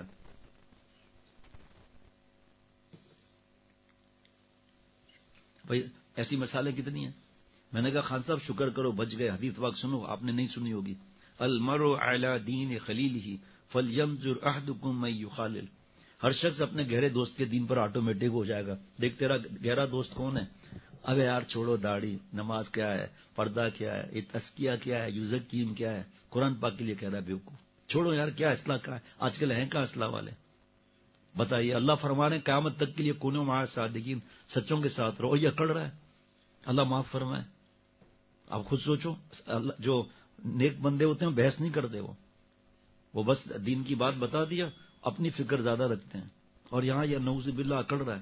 بھائی ایسی مثالیں کتنی ہیں. میں نے کہا خان صاحب شکر کرو بچ گئے. حدیث واقع سنو، آپ نے نہیں سنی ہوگی. المرء علی دین خلیلہ فلینظر احدکم من یخالل. ہر شخص اپنے گہرے دوست کے دین پر آٹومیٹک ہو جائے گا. دیکھ تیرا گہرا دوست کون ہے؟ ابے یار چھوڑو داڑھی، نماز کیا ہے، پردہ کیا ہے، تزکیہ کیا ہے، یوزکیم کیا ہے، قرآن پاک کے لیے کہہ رہا ہے بیوقوف. چھوڑو یار، کیا اصلاح کا ہے آج کل، ہیں کہاں اصلاح والے؟ بتائیے. اللہ فرما رہے ہیں قیامت تک کے لیے کونوں مع صادقین، سچوں کے ساتھ رہو. یہ اکڑ رہا ہے، اللہ معاف فرمائے. آپ خود سوچو، جو نیک بندے ہوتے ہیں بحث نہیں کرتے، وہ وہ بس دین کی بات بتا دیا، اپنی فکر زیادہ رکھتے ہیں. اور یہاں یہ نعوذ باللہ اکڑ رہا ہے.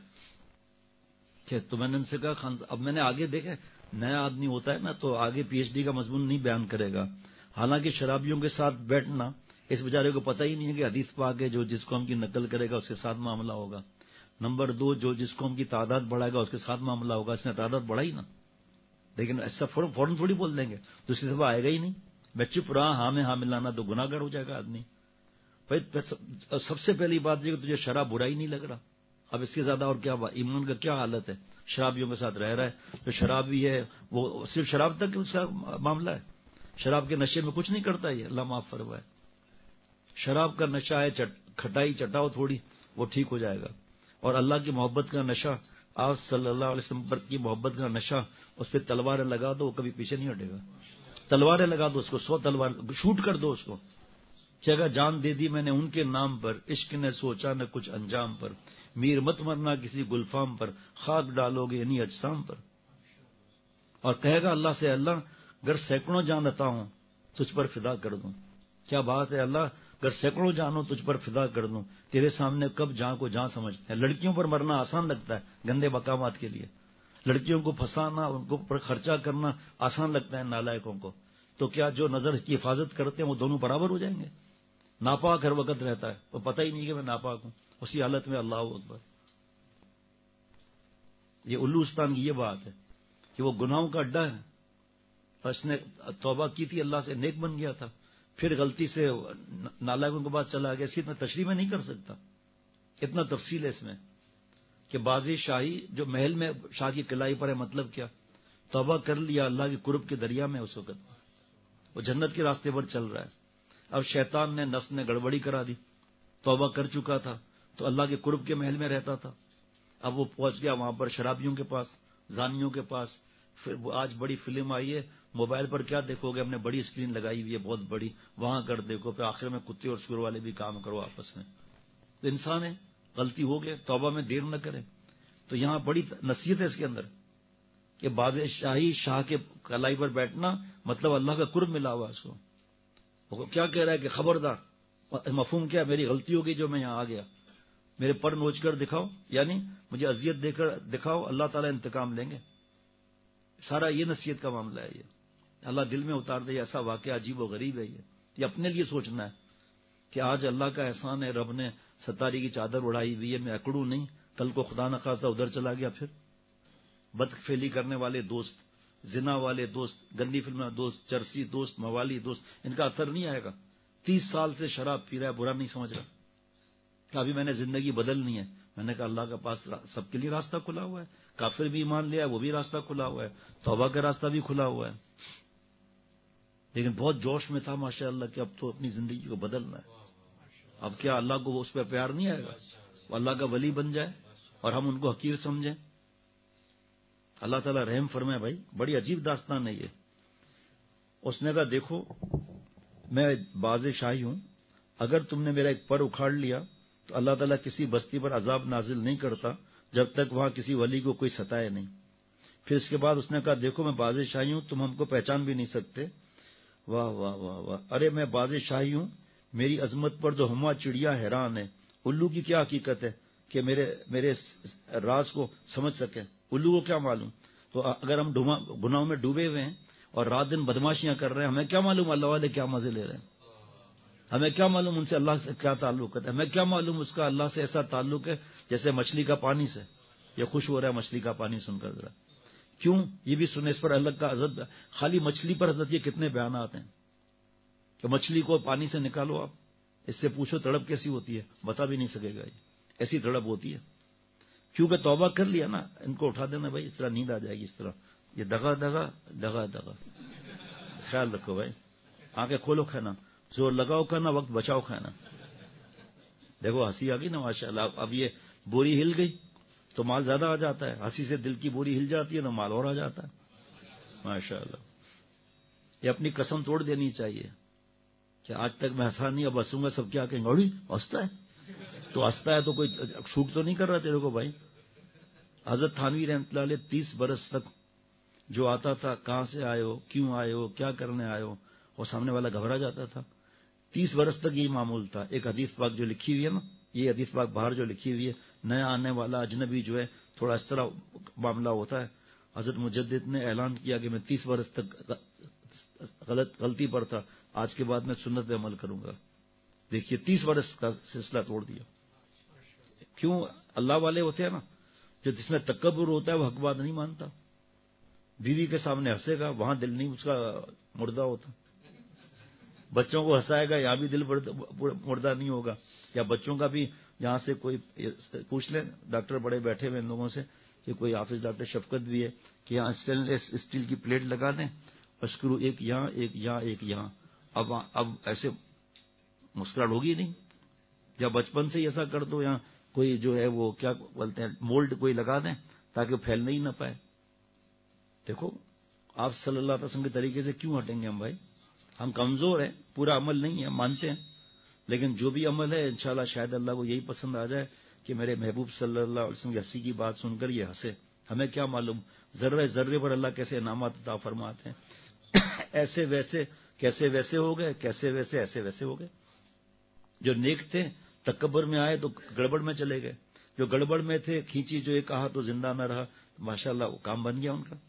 کہ تو میں نے ان سے کہا خان، اب میں نے آگے دیکھا نیا آدمی ہوتا ہے نا تو آگے پی ایچ ڈی کا مضمون نہیں بیان کرے گا. حالانکہ شرابیوں کے ساتھ بیٹھنا اس بیچارے کو پتہ ہی نہیں ہے کہ حدیث پاک ہے جو جس قوم کی نقل کرے گا اس کے ساتھ معاملہ ہوگا. نمبر دو، جو جس قوم کی تعداد بڑھائے گا اس کے ساتھ معاملہ ہوگا. اس نے تعداد بڑھائی نا، لیکن ایسا فوراً تھوڑی بول دیں گے، دوسری دفعہ آئے گا ہی نہیں. میں چپ رہا، ہاں میں ہاں ملانا تو گناہ گار ہو جائے گا آدمی. بھائی سب سے پہلی بات یہ کہ تجھے شراب برا ہی نہیں لگ رہا. اب اس کے زیادہ اور کیا ایمان کا کیا حالت ہے؟ شرابیوں کے ساتھ رہ رہا ہے تو شرابی ہے، وہ صرف شراب تک اس کا معاملہ ہے. شراب کے نشے میں کچھ نہیں کرتا یہ، اللہ معاف فرمائے. شراب کا نشہ ہے، چٹ کھٹائی چٹاؤ تھوڑی، وہ ٹھیک ہو جائے گا. اور اللہ کی محبت کا نشہ، آپ صلی اللہ علیہ وسلم پر کی محبت کا نشہ، اس پہ تلواریں لگا دو وہ کبھی پیچھے نہیں ہٹے گا. تلواریں لگا دو اس کو، سو تلوار شوٹ کر دو اس کو. جگہ جان دے دی میں نے ان کے نام پر، عشق نے سوچا نہ کچھ انجام پر، میر مت مرنا کسی گلفام پر، خاک ڈالو گے انہی اجسام پر. اور کہے گا اللہ سے، اللہ اگر سینکڑوں جان عطا ہوں تجھ پر فدا کر دوں. کیا بات ہے اللہ، اگر سینکڑوں جانوں تجھ پر فدا کر دوں، تیرے سامنے کب جان کو جان سمجھتے ہیں. لڑکیوں پر مرنا آسان لگتا ہے گندے مقامات کے لیے، لڑکیوں کو پھنسانا، ان کو پر خرچہ کرنا آسان لگتا ہے نالائقوں کو. تو کیا جو نظر کی حفاظت کرتے ہیں وہ دونوں برابر ہو جائیں گے؟ ناپاک ہر وقت رہتا ہے، وہ پتہ ہی نہیں کہ میں ناپاک ہوں، اسی حالت میں اللہ اکبر. یہ الوستان کی یہ بات ہے کہ وہ گناہوں کا اڈا ہے. اس نے توبہ کی تھی، اللہ سے نیک بن گیا تھا، پھر غلطی سے نالائقوں کے پاس چلا گیا. اس کی اتنا تشریح میں نہیں کر سکتا، اتنا تفصیل ہے اس میں کہ بازی شاہی جو محل میں شاہ کی قلعی پر ہے، مطلب کیا؟ توبہ کر لیا اللہ کے قرب کے دریا میں، اس وقت وہ جنت کے راستے پر چل رہا ہے. اب شیطان نے، نفس نے گڑبڑی کرا دی. توبہ کر چکا تھا تو اللہ کے قرب کے محل میں رہتا تھا. اب وہ پہنچ گیا وہاں پر شرابیوں کے پاس، زانیوں کے پاس. پھر وہ آج بڑی فلم آئی ہے، موبائل پر کیا دیکھو گے، ہم نے بڑی اسکرین لگائی ہوئی ہے بہت بڑی، وہاں کر دیکھو. پھر آخر میں کتے اور سور والے بھی کام کرو آپس میں. تو انسان ہے، غلطی ہو گئے، توبہ میں دیر نہ کرے. تو یہاں بڑی نصیحت ہے اس کے اندر کہ بادشاہی شاہی شاہ کے کلائی پر بیٹھنا مطلب اللہ کا قرب ملا ہوا. اس کو وہ کیا کہہ رہا ہے کہ خبردار، مفہوم کیا، میری غلطی ہو گئی جو میں یہاں آ گیا، میرے پر نوچ کر دکھاؤ، یعنی مجھے اذیت دے کر دکھاؤ، اللہ تعالیٰ انتقام لیں گے. سارا یہ نصیحت کا معاملہ ہے. یہ اللہ دل میں اتار دے. ایسا واقعہ عجیب و غریب ہے. یہ یہ اپنے لیے سوچنا ہے کہ آج اللہ کا احسان ہے، رب نے ستاری کی چادر اڑائی ہوئی ہے، میں اکڑوں نہیں. کل کو خدا نخواستہ ادھر چلا گیا، پھر بدفعلی کرنے والے دوست، زنا والے دوست، گندی فلم دوست، چرسی دوست، موالی دوست، ان کا اثر نہیں آئے گا. تیس سال سے شراب پی رہا ہے، برا نہیں سمجھ رہا کہ ابھی میں نے زندگی بدلنی ہے. میں نے کہا اللہ کے پاس سب کے لیے راستہ کھلا ہوا ہے. کافر بھی ایمان لیا ہے، وہ بھی راستہ کھلا ہوا ہے، توبہ کا راستہ بھی کھلا ہوا ہے. لیکن بہت جوش میں تھا ماشاء اللہ کہ اب تو اپنی زندگی کو بدلنا ہے. اب کیا اللہ کو اس پہ پیار نہیں آئے گا؟ وہ اللہ کا ولی بن جائے اور ہم ان کو حقیر سمجھیں. اللہ تعالیٰ رحم فرمائے. بھائی بڑی عجیب داستان ہے یہ. اس نے کہا دیکھو میں باز شاہی ہوں، اگر تم نے میرا ایک پر اکھاڑ لیا تو اللہ تعالیٰ کسی بستی پر عذاب نازل نہیں کرتا جب تک وہاں کسی ولی کو کوئی ستائے نہیں. پھر اس کے بعد اس نے کہا دیکھو میں باز شاہی ہوں، تم ہم کو پہچان بھی نہیں سکتے. واہ واہ واہ واہ. ارے میں باز شاہی ہوں، میری عظمت پر جو ہما چڑیا حیران ہے. الو کی کیا حقیقت ہے کہ میرے میرے راز کو سمجھ سکے؟ الو کو کیا معلوم؟ تو اگر ہم گناہوں میں ڈوبے ہوئے ہیں اور رات دن بدماشیاں کر رہے ہیں، ہمیں کیا معلوم اللہ والے کیا مزے لے رہے ہیں؟ ہمیں کیا معلوم ان سے اللہ سے کیا تعلق ہے؟ ہمیں کیا معلوم اس کا اللہ سے ایسا تعلق ہے جیسے مچھلی کا پانی سے. یہ خوش ہو رہا ہے مچھلی کا پانی سن کر. ذرا کیوں یہ بھی سنے، اس پر اللہ کا حضرت خالی مچھلی پر حضرت یہ کتنے بیانات ہیں کہ مچھلی کو پانی سے نکالو، آپ اس سے پوچھو تڑپ کیسی ہوتی ہے، بتا بھی نہیں سکے گا. یہ ایسی تڑپ ہوتی ہے کیونکہ توبہ کر لیا نا. ان کو اٹھا دینا بھائی، اس طرح نیند آ جائے گی. اس طرح یہ دغا دغا دغا دغا. خیال رکھو بھائی، آنکھیں کھولو کھانا، زور لگاؤ کھانا، وقت بچاؤ کھانا. دیکھو ہنسی آ گئی نا ماشاء اللہ. اب یہ بوری ہل گئی تو مال زیادہ آ جاتا ہے, ہنسی سے دل کی بوری ہل جاتی ہے تو مال اور آ جاتا ہے ماشاء اللہ. یہ اپنی قسم توڑ دینی چاہیے کہ آج تک میں ہنسا نہیں, اب ہنسوں گا سب کیا کہیں گے, ہنستا ہے تو ہنستا ہے تو کوئی شوٹ تو نہیں کر رہا تیرے کو بھائی. حضرت تھانوی رحمۃ اللہ علیہ تیس برس تک جو آتا تھا, کہاں سے آئے ہو, کیوں آئے ہو, کیا کرنے آئے ہو, اور سامنے والا گھبرا جاتا تھا. تیس برس تک یہی معمول تھا. ایک حدیث پاک جو لکھی ہوئی ہے نا, یہ حدیث پاک باہر جو لکھی ہوئی ہے, نیا آنے والا اجنبی جو ہے تھوڑا اس طرح معاملہ ہوتا ہے. حضرت مجدد نے اعلان کیا کہ میں تیس برس تک غلط غلطی پر تھا, آج کے بعد میں سنت پہ عمل کروں گا. دیکھیے تیس برس کا سلسلہ توڑ دیا. کیوں؟ اللہ والے ہوتے ہیں نا, جو جس میں تکبر ہوتا ہے وہ حق بات نہیں مانتا. بیوی کے سامنے ہنسے گا, وہاں دل نہیں اس کا مردہ ہوتا. بچوں کو ہنسائے گا, یہاں بھی دل مردہ نہیں ہوگا. یا بچوں کا بھی یہاں سے کوئی پوچھ لیں, ڈاکٹر بڑے بیٹھے ہوئے ان لوگوں سے کہ کوئی حافظ ڈاکٹر شفقت بھی ہے کہ یہاں اسٹین لیس اسٹیل کی پلیٹ لگا دیں, اسکرو ایک یہاں ایک یہاں ایک یہاں. اب اب ایسے مسکراہٹ ہوگی نہیں. یا بچپن سے ایسا کر دو, یہاں کوئی جو ہے وہ کیا بولتے ہیں مولڈ کوئی لگا دیں تاکہ پھیلنے ہی نہ پائے. دیکھو آپ صلی اللہ علیہ وسلم کے طریقے سے کیوں ہٹیں گے ہم بھائی؟ ہم کمزور ہیں, پورا عمل نہیں ہے, مانتے ہیں, لیکن جو بھی عمل ہے انشاءاللہ شاید اللہ کو یہی پسند آ جائے کہ میرے محبوب صلی اللہ علیہ وسلم کی ہنسی کی بات سن کر یہ ہنسے. ہمیں کیا معلوم ذرے ذرے پر اللہ کیسے انعامات عطا فرماتے ہیں. ایسے ویسے کیسے ویسے ہو گئے, کیسے ویسے ایسے ویسے ہو گئے. جو نیک تھے تکبر میں آئے تو گڑبڑ میں چلے گئے, جو گڑبڑ میں تھے کھینچی جو ایک کہا تو زندہ نہ رہا. ماشاءاللہ وہ کام بن گیا ان کا.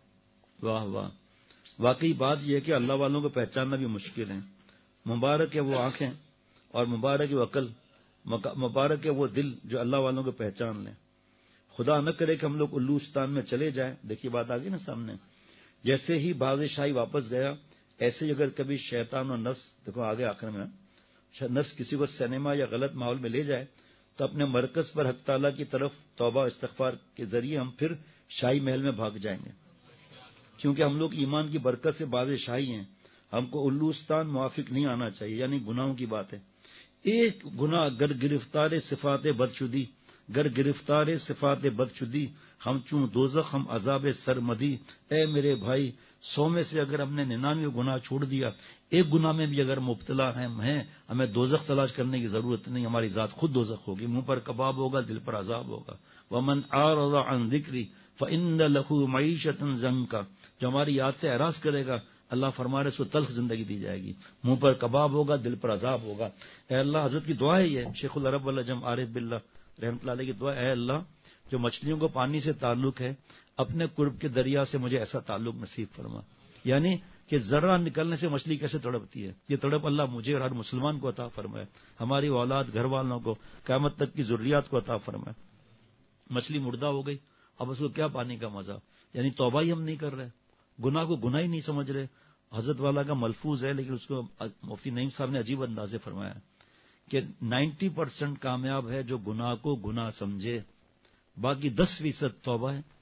واہ واہ. واقعی بات یہ ہے کہ اللہ والوں کو پہچاننا بھی مشکل ہے. مبارک ہے وہ آنکھیں اور مبارک ہے وہ عقل, مبارک ہے وہ دل جو اللہ والوں کو پہچان لیں. خدا نہ کرے کہ ہم لوگ الوستان میں چلے جائیں. دیکھیے بات آ گئی نا سامنے. جیسے ہی بادشاہی واپس گیا, ایسے ہی اگر کبھی شیطان اور نفس, دیکھو آگے آخر میں, نفس کسی کو سینما یا غلط ماحول میں لے جائے تو اپنے مرکز پر حق تعالیٰ کی طرف توبہ استغفار کے ذریعے ہم پھر شاہی محل میں بھاگ جائیں گے. کیونکہ ہم لوگ ایمان کی برکت سے باز شاہی ہیں, ہم کو الوستان موافق نہیں آنا چاہیے. یعنی گناہوں کی بات ہے. ایک گناہ گر گرفتار صفات بدشدی, گر گرفتار صفات بدشدی, ہم چوں دوزخ ہم عذاب سرمدی. اے میرے بھائی, سو میں سے اگر ہم نے ننانوے گناہ چھوڑ دیا, ایک گناہ میں بھی اگر مبتلا ہیں, ہمیں دوزخ تلاش کرنے کی ضرورت نہیں, ہماری ذات خود دوزخ ہوگی. منہ پر کباب ہوگا, دل پر عذاب ہوگا. ومن اعرض عن ذکری فإن له معیشۃ ضنکا, جو ہماری یاد سے اعراض کرے گا اللہ فرما رہے اس کو تلخ زندگی دی جائے گی, منہ پر کباب ہوگا, دل پر عذاب ہوگا. اے اللہ, حضرت کی دعا ہے یہ, شیخ العرب والعجم عارف باللہ رحمۃ اللہ علیہ کی دعا, اے اللہ جو مچھلیوں کو پانی سے تعلق ہے, اپنے قرب کے دریا سے مجھے ایسا تعلق نصیب فرما. یعنی کہ ذرہ نکلنے سے مچھلی کیسے تڑپتی ہے, یہ تڑپ اللہ مجھے اور ہر مسلمان کو عطا فرمائے, ہماری اولاد گھر والوں کو قیامت تک کی ضروریات کو عطا فرمائے. مچھلی مردہ ہو گئی, اب اس کو کیا پانی کا مزہ. یعنی توبہ ہی ہم نہیں کر رہے, گناہ کو گناہ ہی نہیں سمجھ رہے. حضرت والا کا ملفوظ ہے لیکن اس کو مفتی نعیم صاحب نے عجیب انداز سے فرمایا کہ نائنٹی پرسینٹ کامیاب ہے جو گناہ کو گناہ سمجھے, باقی دس فیصد توبہ ہے.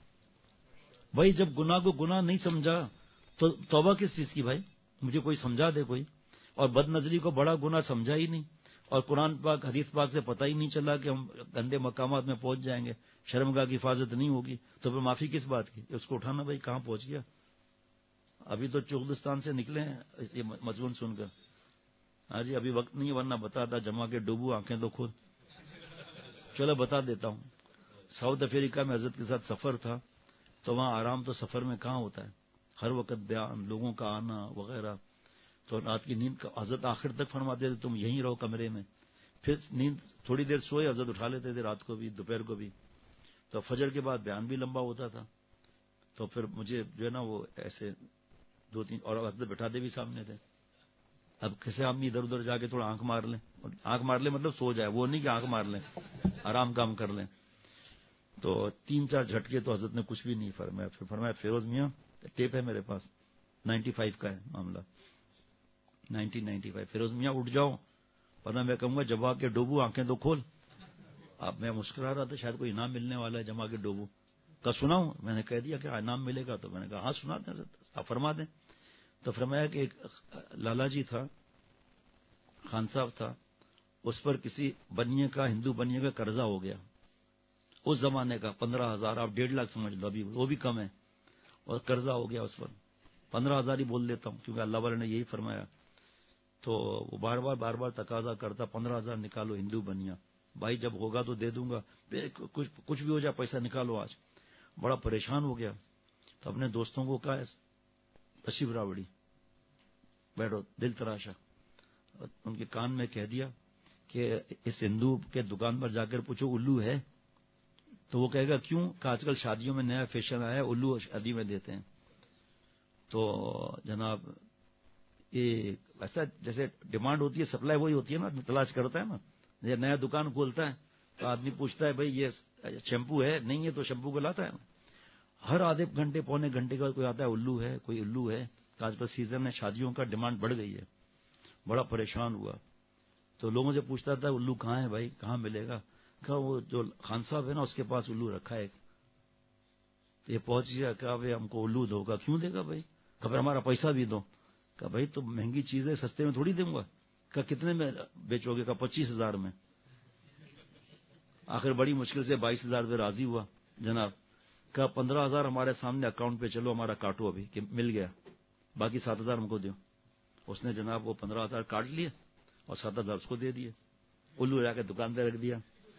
بھائی جب گناہ کو گناہ نہیں سمجھا تو توبہ کس چیز کی بھائی, مجھے کوئی سمجھا دے کوئی. اور بد نظری کو بڑا گناہ سمجھا ہی نہیں, اور قرآن پاک حدیث پاک سے پتہ ہی نہیں چلا کہ ہم گندے مقامات میں پہنچ جائیں گے, شرمگاہ کی حفاظت نہیں ہوگی, تو پھر معافی کس بات کی. اس کو اٹھانا بھائی کہاں پہنچ گیا. ابھی تو چغلستان سے نکلے ہیں یہ مضمون سن کر. ہاں جی ابھی وقت نہیں, ورنہ بتاتا جمع کے ڈوبو آنکھیں تو خود. چلو بتا دیتا ہوں. ساؤتھ افریقہ میں حضرت کے ساتھ سفر تھا, تو وہاں آرام تو سفر میں کہاں ہوتا ہے, ہر وقت بیان, لوگوں کا آنا وغیرہ. تو رات کی نیند کا حضرت آخر تک فرماتے تھے تم یہیں رہو کمرے میں. پھر نیند تھوڑی دیر سوئے, حضرت اٹھا لیتے تھے رات کو بھی دوپہر کو بھی. تو فجر کے بعد بیان بھی لمبا ہوتا تھا. تو پھر مجھے جو ہے نا وہ ایسے دو تین اور حضرت بٹھاتے بھی سامنے تھے. اب کیسے آدمی ادھر ادھر جا کے تھوڑا آنکھ مار لیں, آنکھ مار لیں مطلب سو جائے, وہ نہیں کہ آنکھ مار لیں, آرام کام کر لیں. تو تین چار جھٹکے تو حضرت نے کچھ بھی نہیں فرمایا. پھر فرمایا فیروز میاں ٹیپ ہے میرے پاس, نائنٹی فائیو کا ہے معاملہ, نائنٹین نائنٹی فائیو. فیروز میاں اٹھ جاؤ ورنہ میں کہوں گا جما کے ڈوبو آنکھیں تو کھول. اب میں مسکرا رہا تھا, شاید کوئی انعام ملنے والا ہے جما کے ڈوبو کا. سناؤں؟ میں نے کہہ دیا کہ انعام ملے گا, تو میں نے کہا ہاں سنا دیں آپ فرما دیں. تو فرمایا کہ ایک لالا جی تھا, خان صاحب تھا, اس پر کسی بنیے کا ہندو بنیے کا قرضہ ہو گیا اس زمانے کا پندرہ ہزار آپ ڈیڑھ لاکھ سمجھ لو ابھی وہ بھی کم ہے اور قرضہ ہو گیا اس پر پندرہ ہزار ہی بول دیتا ہوں کیونکہ اللہ والے نے یہی فرمایا تو وہ بار بار بار بار تقاضا کرتا پندرہ ہزار نکالو ہندو بنیا بھائی جب ہوگا تو دے دوں گا کچھ کچھ بھی ہو جائے پیسہ نکالو آج بڑا پریشان ہو گیا تو اپنے دوستوں کو کہا تشریف راوڑی بیٹھو دل تراشا ان کے کان میں کہہ دیا کہ اس ہندو کے دکان پر جا کر پوچھو الو ہے تو وہ کہے گا کیوں کہ آج کل شادیوں میں نیا فیشن آیا ہے الو شادی میں دیتے ہیں تو جناب یہ ایسا جیسے ڈیمانڈ ہوتی ہے سپلائی وہی ہوتی ہے نا تلاش کرتا ہے نا یہ نیا دکان کھولتا ہے تو آدمی پوچھتا ہے بھائی یہ شیمپو ہے نہیں ہے تو شیمپو کو لاتا ہے نا ہر آدھے گھنٹے پونے گھنٹے کا کوئی آتا ہے الو ہے کوئی الو ہے آج کل سیزن میں شادیوں کا ڈیمانڈ بڑھ گئی ہے بڑا پریشان ہوا تو لوگوں سے پوچھتا تھا الو کہاں ہے بھائی کہاں ملے گا کہا وہ جو خان صاحب ہے نا اس کے پاس الو رکھا ہے یہ پہنچ گیا کہا بھائی ہم کو الو دو گا کیوں دے گا بھائی خبر ہمارا پیسہ بھی دو کہا بھائی تو مہنگی چیز ہے سستے میں تھوڑی دوں گا کہا کتنے میں بیچو گے کہا پچیس ہزار میں آخر بڑی مشکل سے بائیس ہزار پہ راضی ہوا جناب کہا پندرہ ہزار ہمارے سامنے اکاؤنٹ پہ چلو ہمارا کاٹو ابھی کہ مل گیا باقی سات ہزار ہم کو دو اس نے جناب وہ پندرہ ہزار کاٹ لیے اور سات ہزار اس کو دے دیے الو جا کے دکان پہ رکھ دیا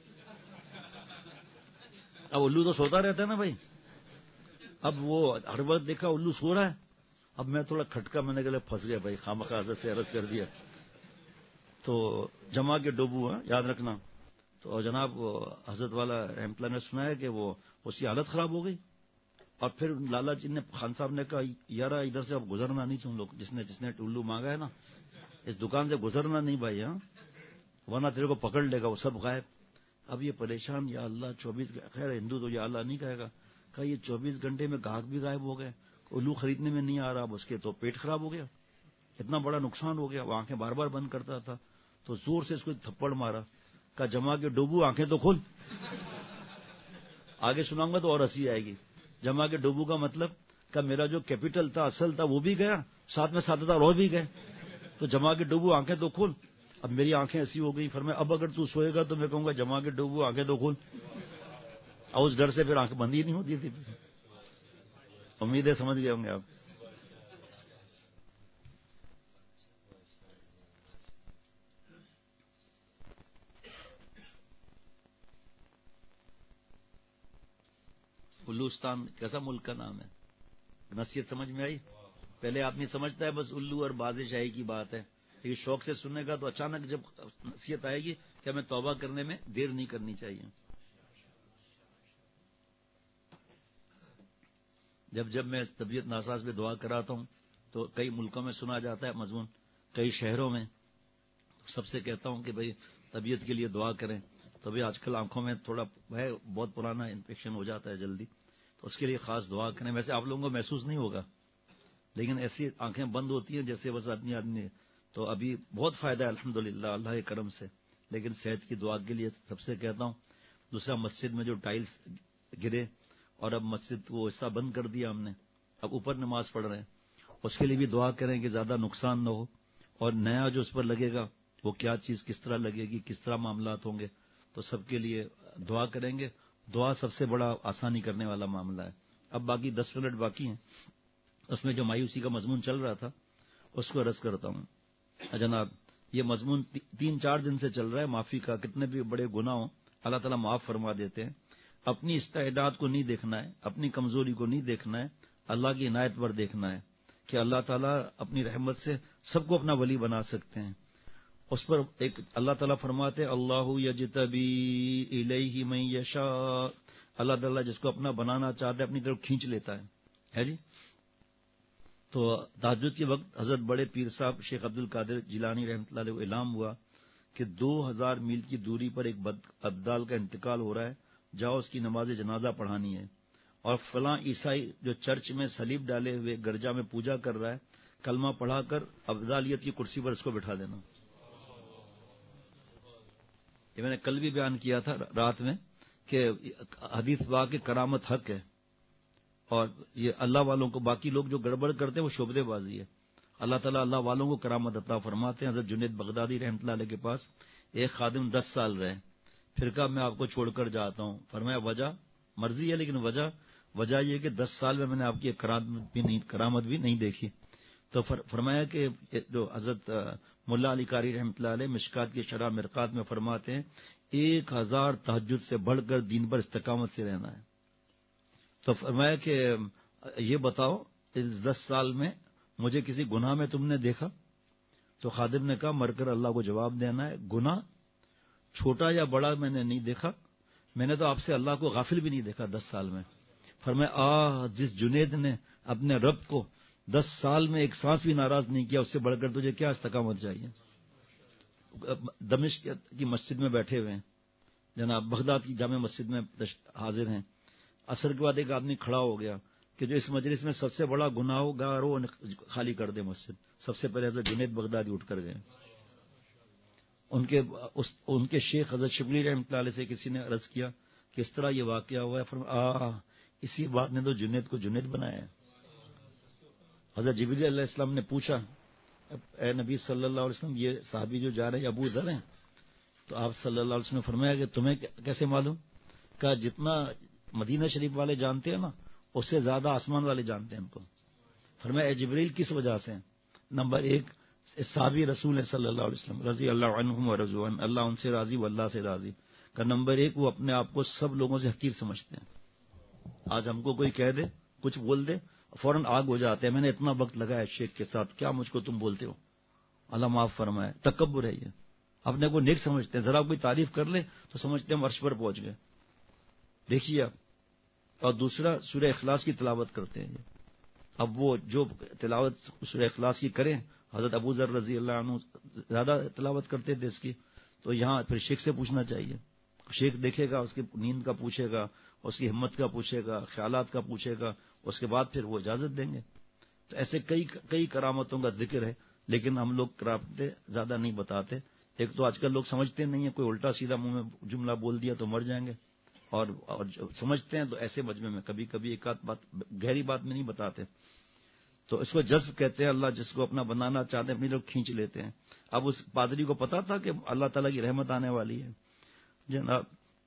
اب الو تو سوتا رہتا ہے نا بھائی اب وہ ہر وقت دیکھا الو سو رہا ہے اب میں تھوڑا کھٹکا میں نے کہ پھنس گیا بھائی خامخواہ حضرت سے عرض کر دیا تو جمع کے ڈوبو ہے یاد رکھنا تو جناب حضرت والا رحمت اللہ نے سنایا کہ وہ اس کی حالت خراب ہو گئی اور پھر لالا جی نے خان صاحب نے کہا یار ادھر سے اب گزرنا نہیں تم لوگ جس نے جس نے الو مانگا ہے نا اس دکان سے گزرنا نہیں بھائی ہاں ورنہ تیرے کو پکڑ لے گا وہ سب غائب اب یہ پریشان یا اللہ چوبیس خیر ہندو تو یا اللہ نہیں کہے گا کہ یہ چوبیس گھنٹے میں گاہک بھی غائب ہو گئے الو خریدنے میں نہیں آ رہا اب اس کے تو پیٹ خراب ہو گیا اتنا بڑا نقصان ہو گیا وہ آنکھیں بار بار بند کرتا تھا تو زور سے اس کو تھپڑ مارا کہ جمع کے ڈوبو آنکھیں تو کھول آگے سناؤں گا تو اور ہنسی آئے گی جمع کے ڈوبو کا مطلب کہ میرا جو کیپٹل تھا اصل تھا وہ بھی گیا ساتھ میں سات ہزار اور بھی گئے تو جمع کے ڈوبو آنکھیں تو کھول اب میری آنکھیں ایسی ہو گئی پھر میں اب اگر تو سوئے گا تو میں کہوں گا جمع کے ڈوبو آنکھیں تو کھول اور اس ڈر سے پھر آنکھ بند ہی نہیں ہوتی تھی امیدیں سمجھ گئے ہوں گے آپ الوستان کیسا ملک کا نام ہے نصیحت سمجھ میں آئی پہلے آدمی سمجھتا ہے بس الو اور بازِ شاہی کی بات ہے لیکن شوق سے سننے کا تو اچانک جب نصیحت آئے گی کہ ہمیں توبہ کرنے میں دیر نہیں کرنی چاہیے جب جب میں طبیعت ناساز پہ دعا کراتا ہوں تو کئی ملکوں میں سنا جاتا ہے مضمون کئی شہروں میں سب سے کہتا ہوں کہ بھئی طبیعت کے لیے دعا کریں تو بھی آج کل آنکھوں میں تھوڑا ہے بہت پرانا انفیکشن ہو جاتا ہے جلدی تو اس کے لیے خاص دعا کریں ویسے آپ لوگوں کو محسوس نہیں ہوگا لیکن ایسی آنکھیں بند ہوتی ہیں جیسے بس آدمی آدمی تو ابھی بہت فائدہ ہے الحمدللہ اللہ کے کرم سے لیکن صحت کی دعا کے لیے سب سے کہتا ہوں دوسرا مسجد میں جو ٹائلز گرے اور اب مسجد وہ حصہ بند کر دیا ہم نے اب اوپر نماز پڑھ رہے ہیں اس کے لیے بھی دعا کریں کہ زیادہ نقصان نہ ہو اور نیا جو اس پر لگے گا وہ کیا چیز کس طرح لگے گی کس طرح معاملات ہوں گے تو سب کے لیے دعا کریں گے دعا سب سے بڑا آسانی کرنے والا معاملہ ہے اب باقی دس منٹ باقی ہیں اس میں جو مایوسی کا مضمون چل رہا تھا اس کو عرض کرتا ہوں جناب یہ مضمون تین چار دن سے چل رہا ہے معافی کا کتنے بھی بڑے گناہ ہوں اللہ تعالیٰ معاف فرما دیتے ہیں اپنی استعداد کو نہیں دیکھنا ہے اپنی کمزوری کو نہیں دیکھنا ہے اللہ کی عنایت پر دیکھنا ہے کہ اللہ تعالیٰ اپنی رحمت سے سب کو اپنا ولی بنا سکتے ہیں اس پر ایک اللہ تعالیٰ فرماتے اللہ یجتبی الیہ من یشاء اللہ تعالیٰ جس کو اپنا بنانا چاہتا ہے اپنی طرف کھینچ لیتا ہے ہے جی تو تہجد کے وقت حضرت بڑے پیر صاحب شیخ عبد القادر جیلانی رحمۃ اللہ علیہ کو اعلام ہوا کہ دو ہزار میل کی دوری پر ایک ابدال کا انتقال ہو رہا ہے جاؤ اس کی نماز جنازہ پڑھانی ہے اور فلاں عیسائی جو چرچ میں صلیب ڈالے ہوئے گرجا میں پوجا کر رہا ہے کلمہ پڑھا کر ابدالیت کی کرسی پر اس کو بٹھا دینا یہ میں نے کل بھی بیان کیا تھا رات میں کہ حدیث با کی کرامت حق ہے اور یہ اللہ والوں کو باقی لوگ جو گڑبڑ کرتے ہیں وہ شعبدے بازی ہے اللہ تعالیٰ اللہ والوں کو کرامت عطا فرماتے ہیں حضرت جنید بغدادی رحمۃ اللہ علیہ کے پاس ایک خادم دس سال رہے، پھر کہا میں آپ کو چھوڑ کر جاتا ہوں. فرمایا وجہ؟ مرضی ہے لیکن وجہ وجہ یہ کہ دس سال میں میں نے آپ کی کرامت بھی نہیں کرامت بھی نہیں دیکھی. تو فرمایا کہ جو حضرت ملا علی قاری رحمۃ اللہ علیہ مشکات کی شرح مرقات میں فرماتے ہیں ایک ہزار تہجد سے بڑھ کر دین پر استقامت سے رہنا ہے. تو فرمایا کہ یہ بتاؤ اس دس سال میں مجھے کسی گناہ میں تم نے دیکھا؟ تو خادم نے کہا مر کر اللہ کو جواب دینا ہے، گناہ چھوٹا یا بڑا میں نے نہیں دیکھا، میں نے تو آپ سے اللہ کو غافل بھی نہیں دیکھا دس سال میں. فرمایا آہ جس جنید نے اپنے رب کو دس سال میں ایک سانس بھی ناراض نہیں کیا، اس سے بڑھ کر تجھے کیا استقامت چاہیے. دمشق کی مسجد میں بیٹھے ہوئے ہیں جناب، بغداد کی جامع مسجد میں حاضر ہیں. عصر کے بعد ایک آدمی کھڑا ہو گیا کہ جو اس مجلس میں سب سے بڑا گناہ گار وہ خالی کر دے مسجد. سب سے پہلے حضرت جنید بغدادی اٹھ کر گئے. ان کے اس ان کے شیخ حضرت شبلی رحمۃ اللہ علیہ سے کسی نے عرض کیا کہ اس طرح یہ واقعہ ہوا ہے. فرمایا اسی بات نے تو جنید کو جنید بنایا ہے. حضرت جبریل علیہ السلام نے پوچھا اے نبی صلی اللہ علیہ وسلم یہ صحابی جو جا رہے ہیں ابو ذر ہیں؟ تو آپ صلی اللہ علیہ وسلم نے فرمایا کہ تمہیں کیسے معلوم؟ کہ جتنا مدینہ شریف والے جانتے ہیں نا اس سے زیادہ آسمان والے جانتے ہیں ان کو. فرمایا اے جبریل کس وجہ سے؟ نمبر ایک صحابی رسول ہے صلی اللہ علیہ وسلم رضی اللہ عنہم و رضوا عنہ، اللہ ان سے راضی و اللہ سے راضی. کا نمبر ایک وہ اپنے آپ کو سب لوگوں سے حقیر سمجھتے ہیں. آج ہم کو کوئی کہہ دے کچھ بول دے فوراً آگ ہو جاتے ہیں، میں نے اتنا وقت لگایا شیخ کے ساتھ، کیا مجھ کو تم بولتے ہو؟ اللہ معاف فرمائے. تکبر ہے یہ، اپنے کو نیک سمجھتے ہیں، ذرا کوئی تعریف کر لے تو سمجھتے ہیں ہم عرش پر پہنچ گئے. دیکھیے آپ. اور دوسرا سورہ اخلاص کی تلاوت کرتے ہیں. اب وہ جو تلاوت سورہ اخلاص کی کریں، حضرت ابو ذر رضی اللہ عنہ زیادہ تلاوت کرتے تھے اس کی، تو یہاں پھر شیخ سے پوچھنا چاہیے. شیخ دیکھے گا، اس کی نیند کا پوچھے گا، اس کی ہمت کا پوچھے گا، خیالات کا پوچھے گا، اس کے بعد پھر وہ اجازت دیں گے. تو ایسے کئی کئی کرامتوں کا ذکر ہے، لیکن ہم لوگ کرامتیں زیادہ نہیں بتاتے. ایک تو آج کل لوگ سمجھتے نہیں ہیں، کوئی الٹا سیدھا منہ میں جملہ بول دیا تو مر جائیں گے، اور, اور سمجھتے ہیں تو ایسے مجمع میں کبھی کبھی ایک آدھ بات گہری بات میں نہیں بتاتے. تو اس کو جذب کہتے ہیں. اللہ جس کو اپنا بنانا چاہتے ہیں اپنی لوگ کھینچ لیتے ہیں. اب اس پادری کو پتا تھا کہ اللہ تعالیٰ کی رحمت آنے والی ہے. جناب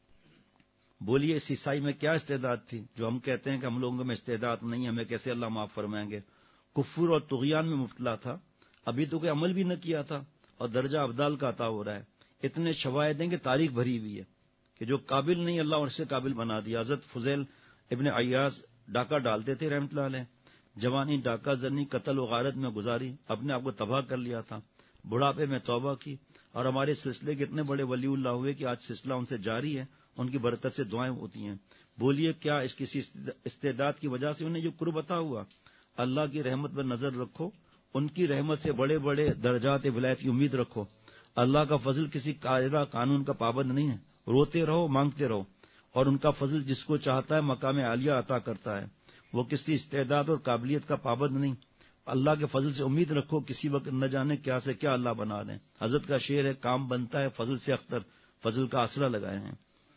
بولیے اس عیسائی میں کیا استعداد تھی جو ہم کہتے ہیں کہ ہم لوگوں میں استعداد نہیں، ہمیں کیسے اللہ معاف فرمائیں گے. کفر اور طغیان میں مبتلا تھا، ابھی تو کوئی عمل بھی نہ کیا تھا اور درجہ ابدال کا عطا ہو رہا ہے. اتنے شواہد ہیں کہ تاریخ بھری ہوئی ہے کہ جو قابل نہیں اللہ اور سے قابل بنا دیا. حضرت فضیل ابن عیاض ڈاکہ ڈالتے تھے رحمۃ اللہ علیہ، جوانی ڈاکہ زنی قتل و غارت میں گزاری، اپنے آپ کو تباہ کر لیا تھا. بڑھاپے میں توبہ کی، اور ہمارے سلسلے کے اتنے بڑے ولی اللہ ہوئے کہ آج سلسلہ ان سے جاری ہے، ان کی برکت سے دعائیں ہوتی ہیں. بولیے کیا اس کسی استعداد کی وجہ سے انہیں جو قرب عطا ہوا؟ اللہ کی رحمت پر نظر رکھو، ان کی رحمت سے بڑے بڑے درجات ولایت کی امید رکھو. اللہ کا فضل کسی قاعدہ قانون کا پابند نہیں ہے. روتے رہو، مانگتے رہو، اور ان کا فضل جس کو چاہتا ہے مقام عالیہ عطا کرتا ہے. وہ کسی استعداد اور قابلیت کا پابند نہیں. اللہ کے فضل سے امید رکھو، کسی وقت نہ جانے کیا سے کیا اللہ بنا دیں. حضرت کا شعر ہے کام بنتا ہے فضل سے اختر، فضل کا آسرا لگائے ہیں.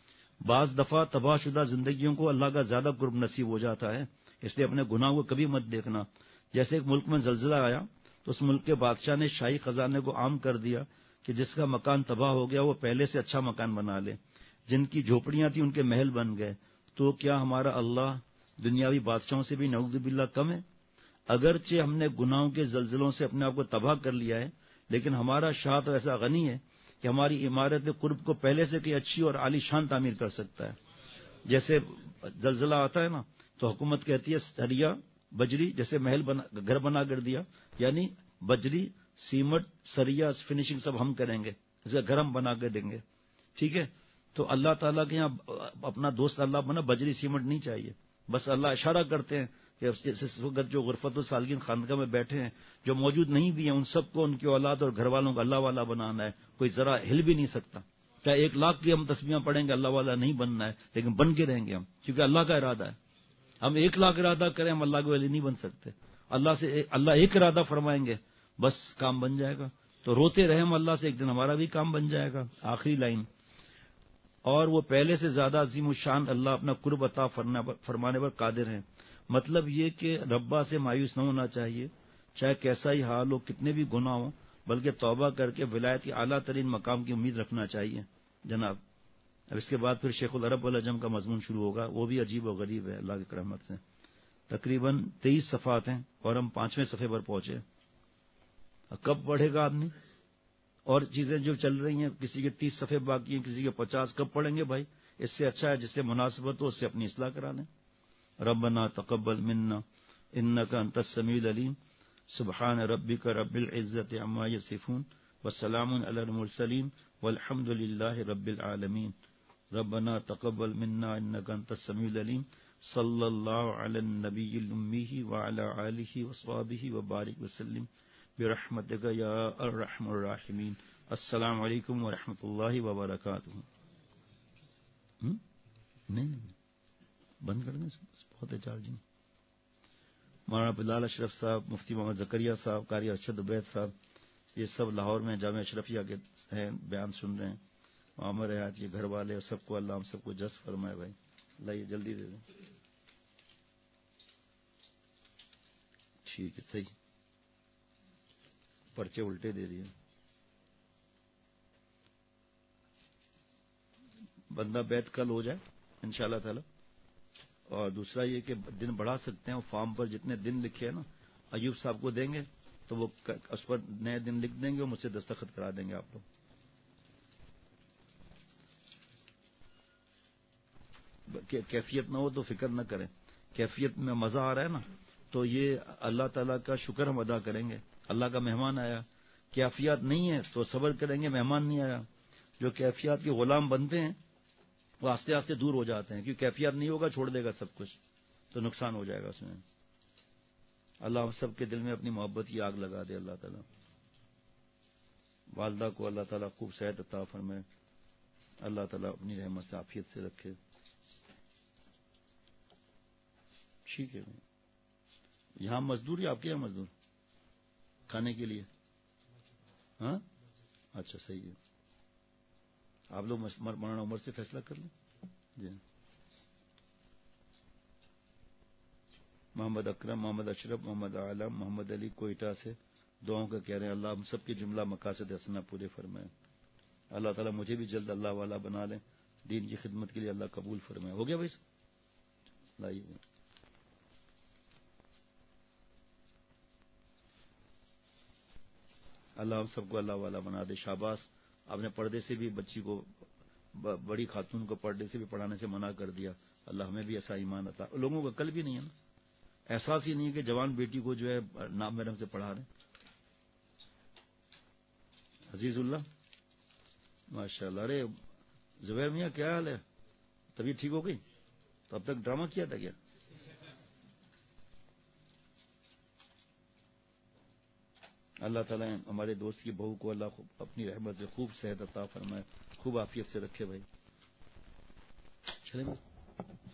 بعض دفعہ تباہ شدہ زندگیوں کو اللہ کا زیادہ قرب نصیب ہو جاتا ہے، اس لیے اپنے گناہوں کو کبھی مت دیکھنا. جیسے ایک ملک میں زلزلہ آیا تو اس ملک کے بادشاہ نے شاہی خزانے کو عام کر دیا کہ جس کا مکان تباہ ہو گیا وہ پہلے سے اچھا مکان بنا لے. جن کی جھوپڑیاں تھیں ان کے محل بن گئے. تو کیا ہمارا اللہ دنیاوی بادشاہوں سے بھی نعوذ باللہ کم ہے؟ اگرچہ ہم نے گناہوں کے زلزلوں سے اپنے آپ کو تباہ کر لیا ہے، لیکن ہمارا شاہ تو ایسا غنی ہے کہ ہماری عمارت قرب کو پہلے سے کوئی اچھی اور عالی شان تعمیر کر سکتا ہے. جیسے زلزلہ آتا ہے نا تو حکومت کہتی ہے سریا بجری جیسے محل بنا گھر بنا کر دیا، یعنی بجری سیمٹ سریا فنیشنگ سب ہم کریں گے، اس کا گھر ہم بنا کے دیں گے. ٹھیک ہے، تو اللہ تعالیٰ کے یہاں اپنا دوست اللہ بنا بجری سیمٹ نہیں چاہیے. بس اللہ اشارہ کرتے ہیں کہ اس وقت جو غرفت الصالحین خاندقہ میں بیٹھے ہیں، جو موجود نہیں بھی ہیں، ان سب کو ان کی اولاد اور گھر والوں کو اللہ والا بنانا ہے. کوئی ذرا ہل بھی نہیں سکتا. کیا ایک لاکھ کی ہم تسبیحاں پڑھیں گے اللہ والا نہیں بننا ہے، لیکن بن کے رہیں گے ہم، کیونکہ اللہ کا ارادہ ہے. ہم ایک لاکھ ارادہ کریں ہم اللہ کے ولی نہیں بن سکتے. اللہ سے اللہ ایک ارادہ فرمائیں گے بس کام بن جائے گا. تو روتے رہے ہم اللہ سے، ایک دن ہمارا بھی کام بن جائے گا. آخری لائن، اور وہ پہلے سے زیادہ عظیم الشان اللہ اپنا قرب عطا فرمانے پر قادر ہیں. مطلب یہ کہ ربا سے مایوس نہ ہونا چاہیے، چاہے کیسا ہی حال ہو، کتنے بھی گناہ ہوں. بلکہ توبہ کر کے ولایت کی اعلیٰ ترین مقام کی امید رکھنا چاہیے جناب. اب اس کے بعد پھر شیخ العرب والعجم کا مضمون شروع ہوگا، وہ بھی عجیب و غریب ہے اللہ کی رحمت سے. تقریباً تیئیس صفحات ہیں اور ہم پانچویں صفحے پر پہنچے. کب پڑھے گا آدمی؟ اور چیزیں جو چل رہی ہیں، کسی کے تیس صفحے باقی ہیں، کسی کے پچاس، کب پڑھیں گے بھائی؟ اس سے اچھا ہے جس سے مناسبت ہو اس سے اپنی اصلاح کرا لیں. ربنا تقبل منا انک انت السمیع العلیم سبحان ربک رب العزت عما یصفون وسلام علی المرسلین والحمد للہ رب العالمین. ربنا تقبل منا انک انت السمیع العلیم صلی اللہ علی النبی الامی وعلی آلہ وصحبہ وبارک وسلم برحمتک یا ارحم الراحمین. السلام علیکم ورحمۃ اللہ وبرکاتہ. نہیں بند کر دیں، بہت ہے چارجنگ. مولانا بلال اشرف صاحب، مفتی محمد زکریا صاحب، قاری ارشد عبید صاحب، یہ سب لاہور میں جامعہ اشرفیہ کے ہیں، بیان سن رہے ہیں. عامر حیات کے گھر والے اور سب کو اللہ ہم سب کو جذب فرمائے. بھائی لائیے جلدی دے دیں. ٹھیک ہے صحیح، پرچے الٹے دے دیے. بندہ بیت کل ہو جائے انشاءاللہ تعالی. اور دوسرا یہ کہ دن بڑھا سکتے ہیں، فارم پر جتنے دن لکھے ہیں نا ایوب صاحب کو دیں گے تو وہ اس پر نئے دن لکھ دیں گے اور مجھ سے دستخط کرا دیں گے آپ لوگ. کیفیت نہ ہو تو فکر نہ کریں، کیفیت میں مزہ آ رہا ہے نا تو یہ اللہ تعالیٰ کا شکر ہم ادا کریں گے. اللہ کا مہمان آیا. کیفیت نہیں ہے تو صبر کریں گے، مہمان نہیں آیا. جو کیفیات کے غلام بنتے ہیں وہ آستے آستے دور ہو جاتے ہیں، کیونکہ کیفیت نہیں ہوگا چھوڑ دے گا سب کچھ تو نقصان ہو جائے گا اس میں. اللہ ہم سب کے دل میں اپنی محبت کی آگ لگا دے. اللہ تعالیٰ والدہ کو اللہ تعالیٰ خوب صحت عطا فرمائے. اللہ تعالیٰ اپنی رحمت سے عافیت سے رکھے. ٹھیک ہے. یہاں مزدور یا آپ کے یہاں مزدور کھانے کے لیے؟ ہاں اچھا صحیح ہے. آپ لوگ مولانا عمر سے فیصلہ کر لیں. جی محمد اکرم، محمد اشرف، محمد عالم، محمد علی کوئٹہ سے دعاؤں کا کہہ رہے ہیں. اللہ ہم سب کے جملہ مقاصد حسنہ پورے فرمائے. اللہ تعالیٰ مجھے بھی جلد اللہ والا بنا لیں، دین کی خدمت کے لیے اللہ قبول فرمائے. ہو گیا بھائی؟ لائیے. اللہ ہم سب کو اللہ والا بنا دے. شاباش، آپ نے پردے سے بھی بچی کو، بڑی خاتون کو پردے سے بھی پڑھانے سے منع کر دیا. اللہ ہمیں بھی ایسا ایمان عطا. لوگوں کا کل بھی نہیں ہے نا، احساس ہی نہیں ہے کہ جوان بیٹی کو جو ہے نام محرم سے پڑھا رہے ہیں. عزیز اللہ ماشاء اللہ. ارے زبیر میاں کیا حال ہے؟ طبیعت ٹھیک ہو گئی؟ تو اب تک ڈرامہ کیا تھا کیا؟ اللہ تعالیٰ ہمارے دوست کی بہو کو اللہ اپنی رحمت سے خوب صحت عطا فرمائے، خوب عافیت سے رکھے. بھائی چلیں.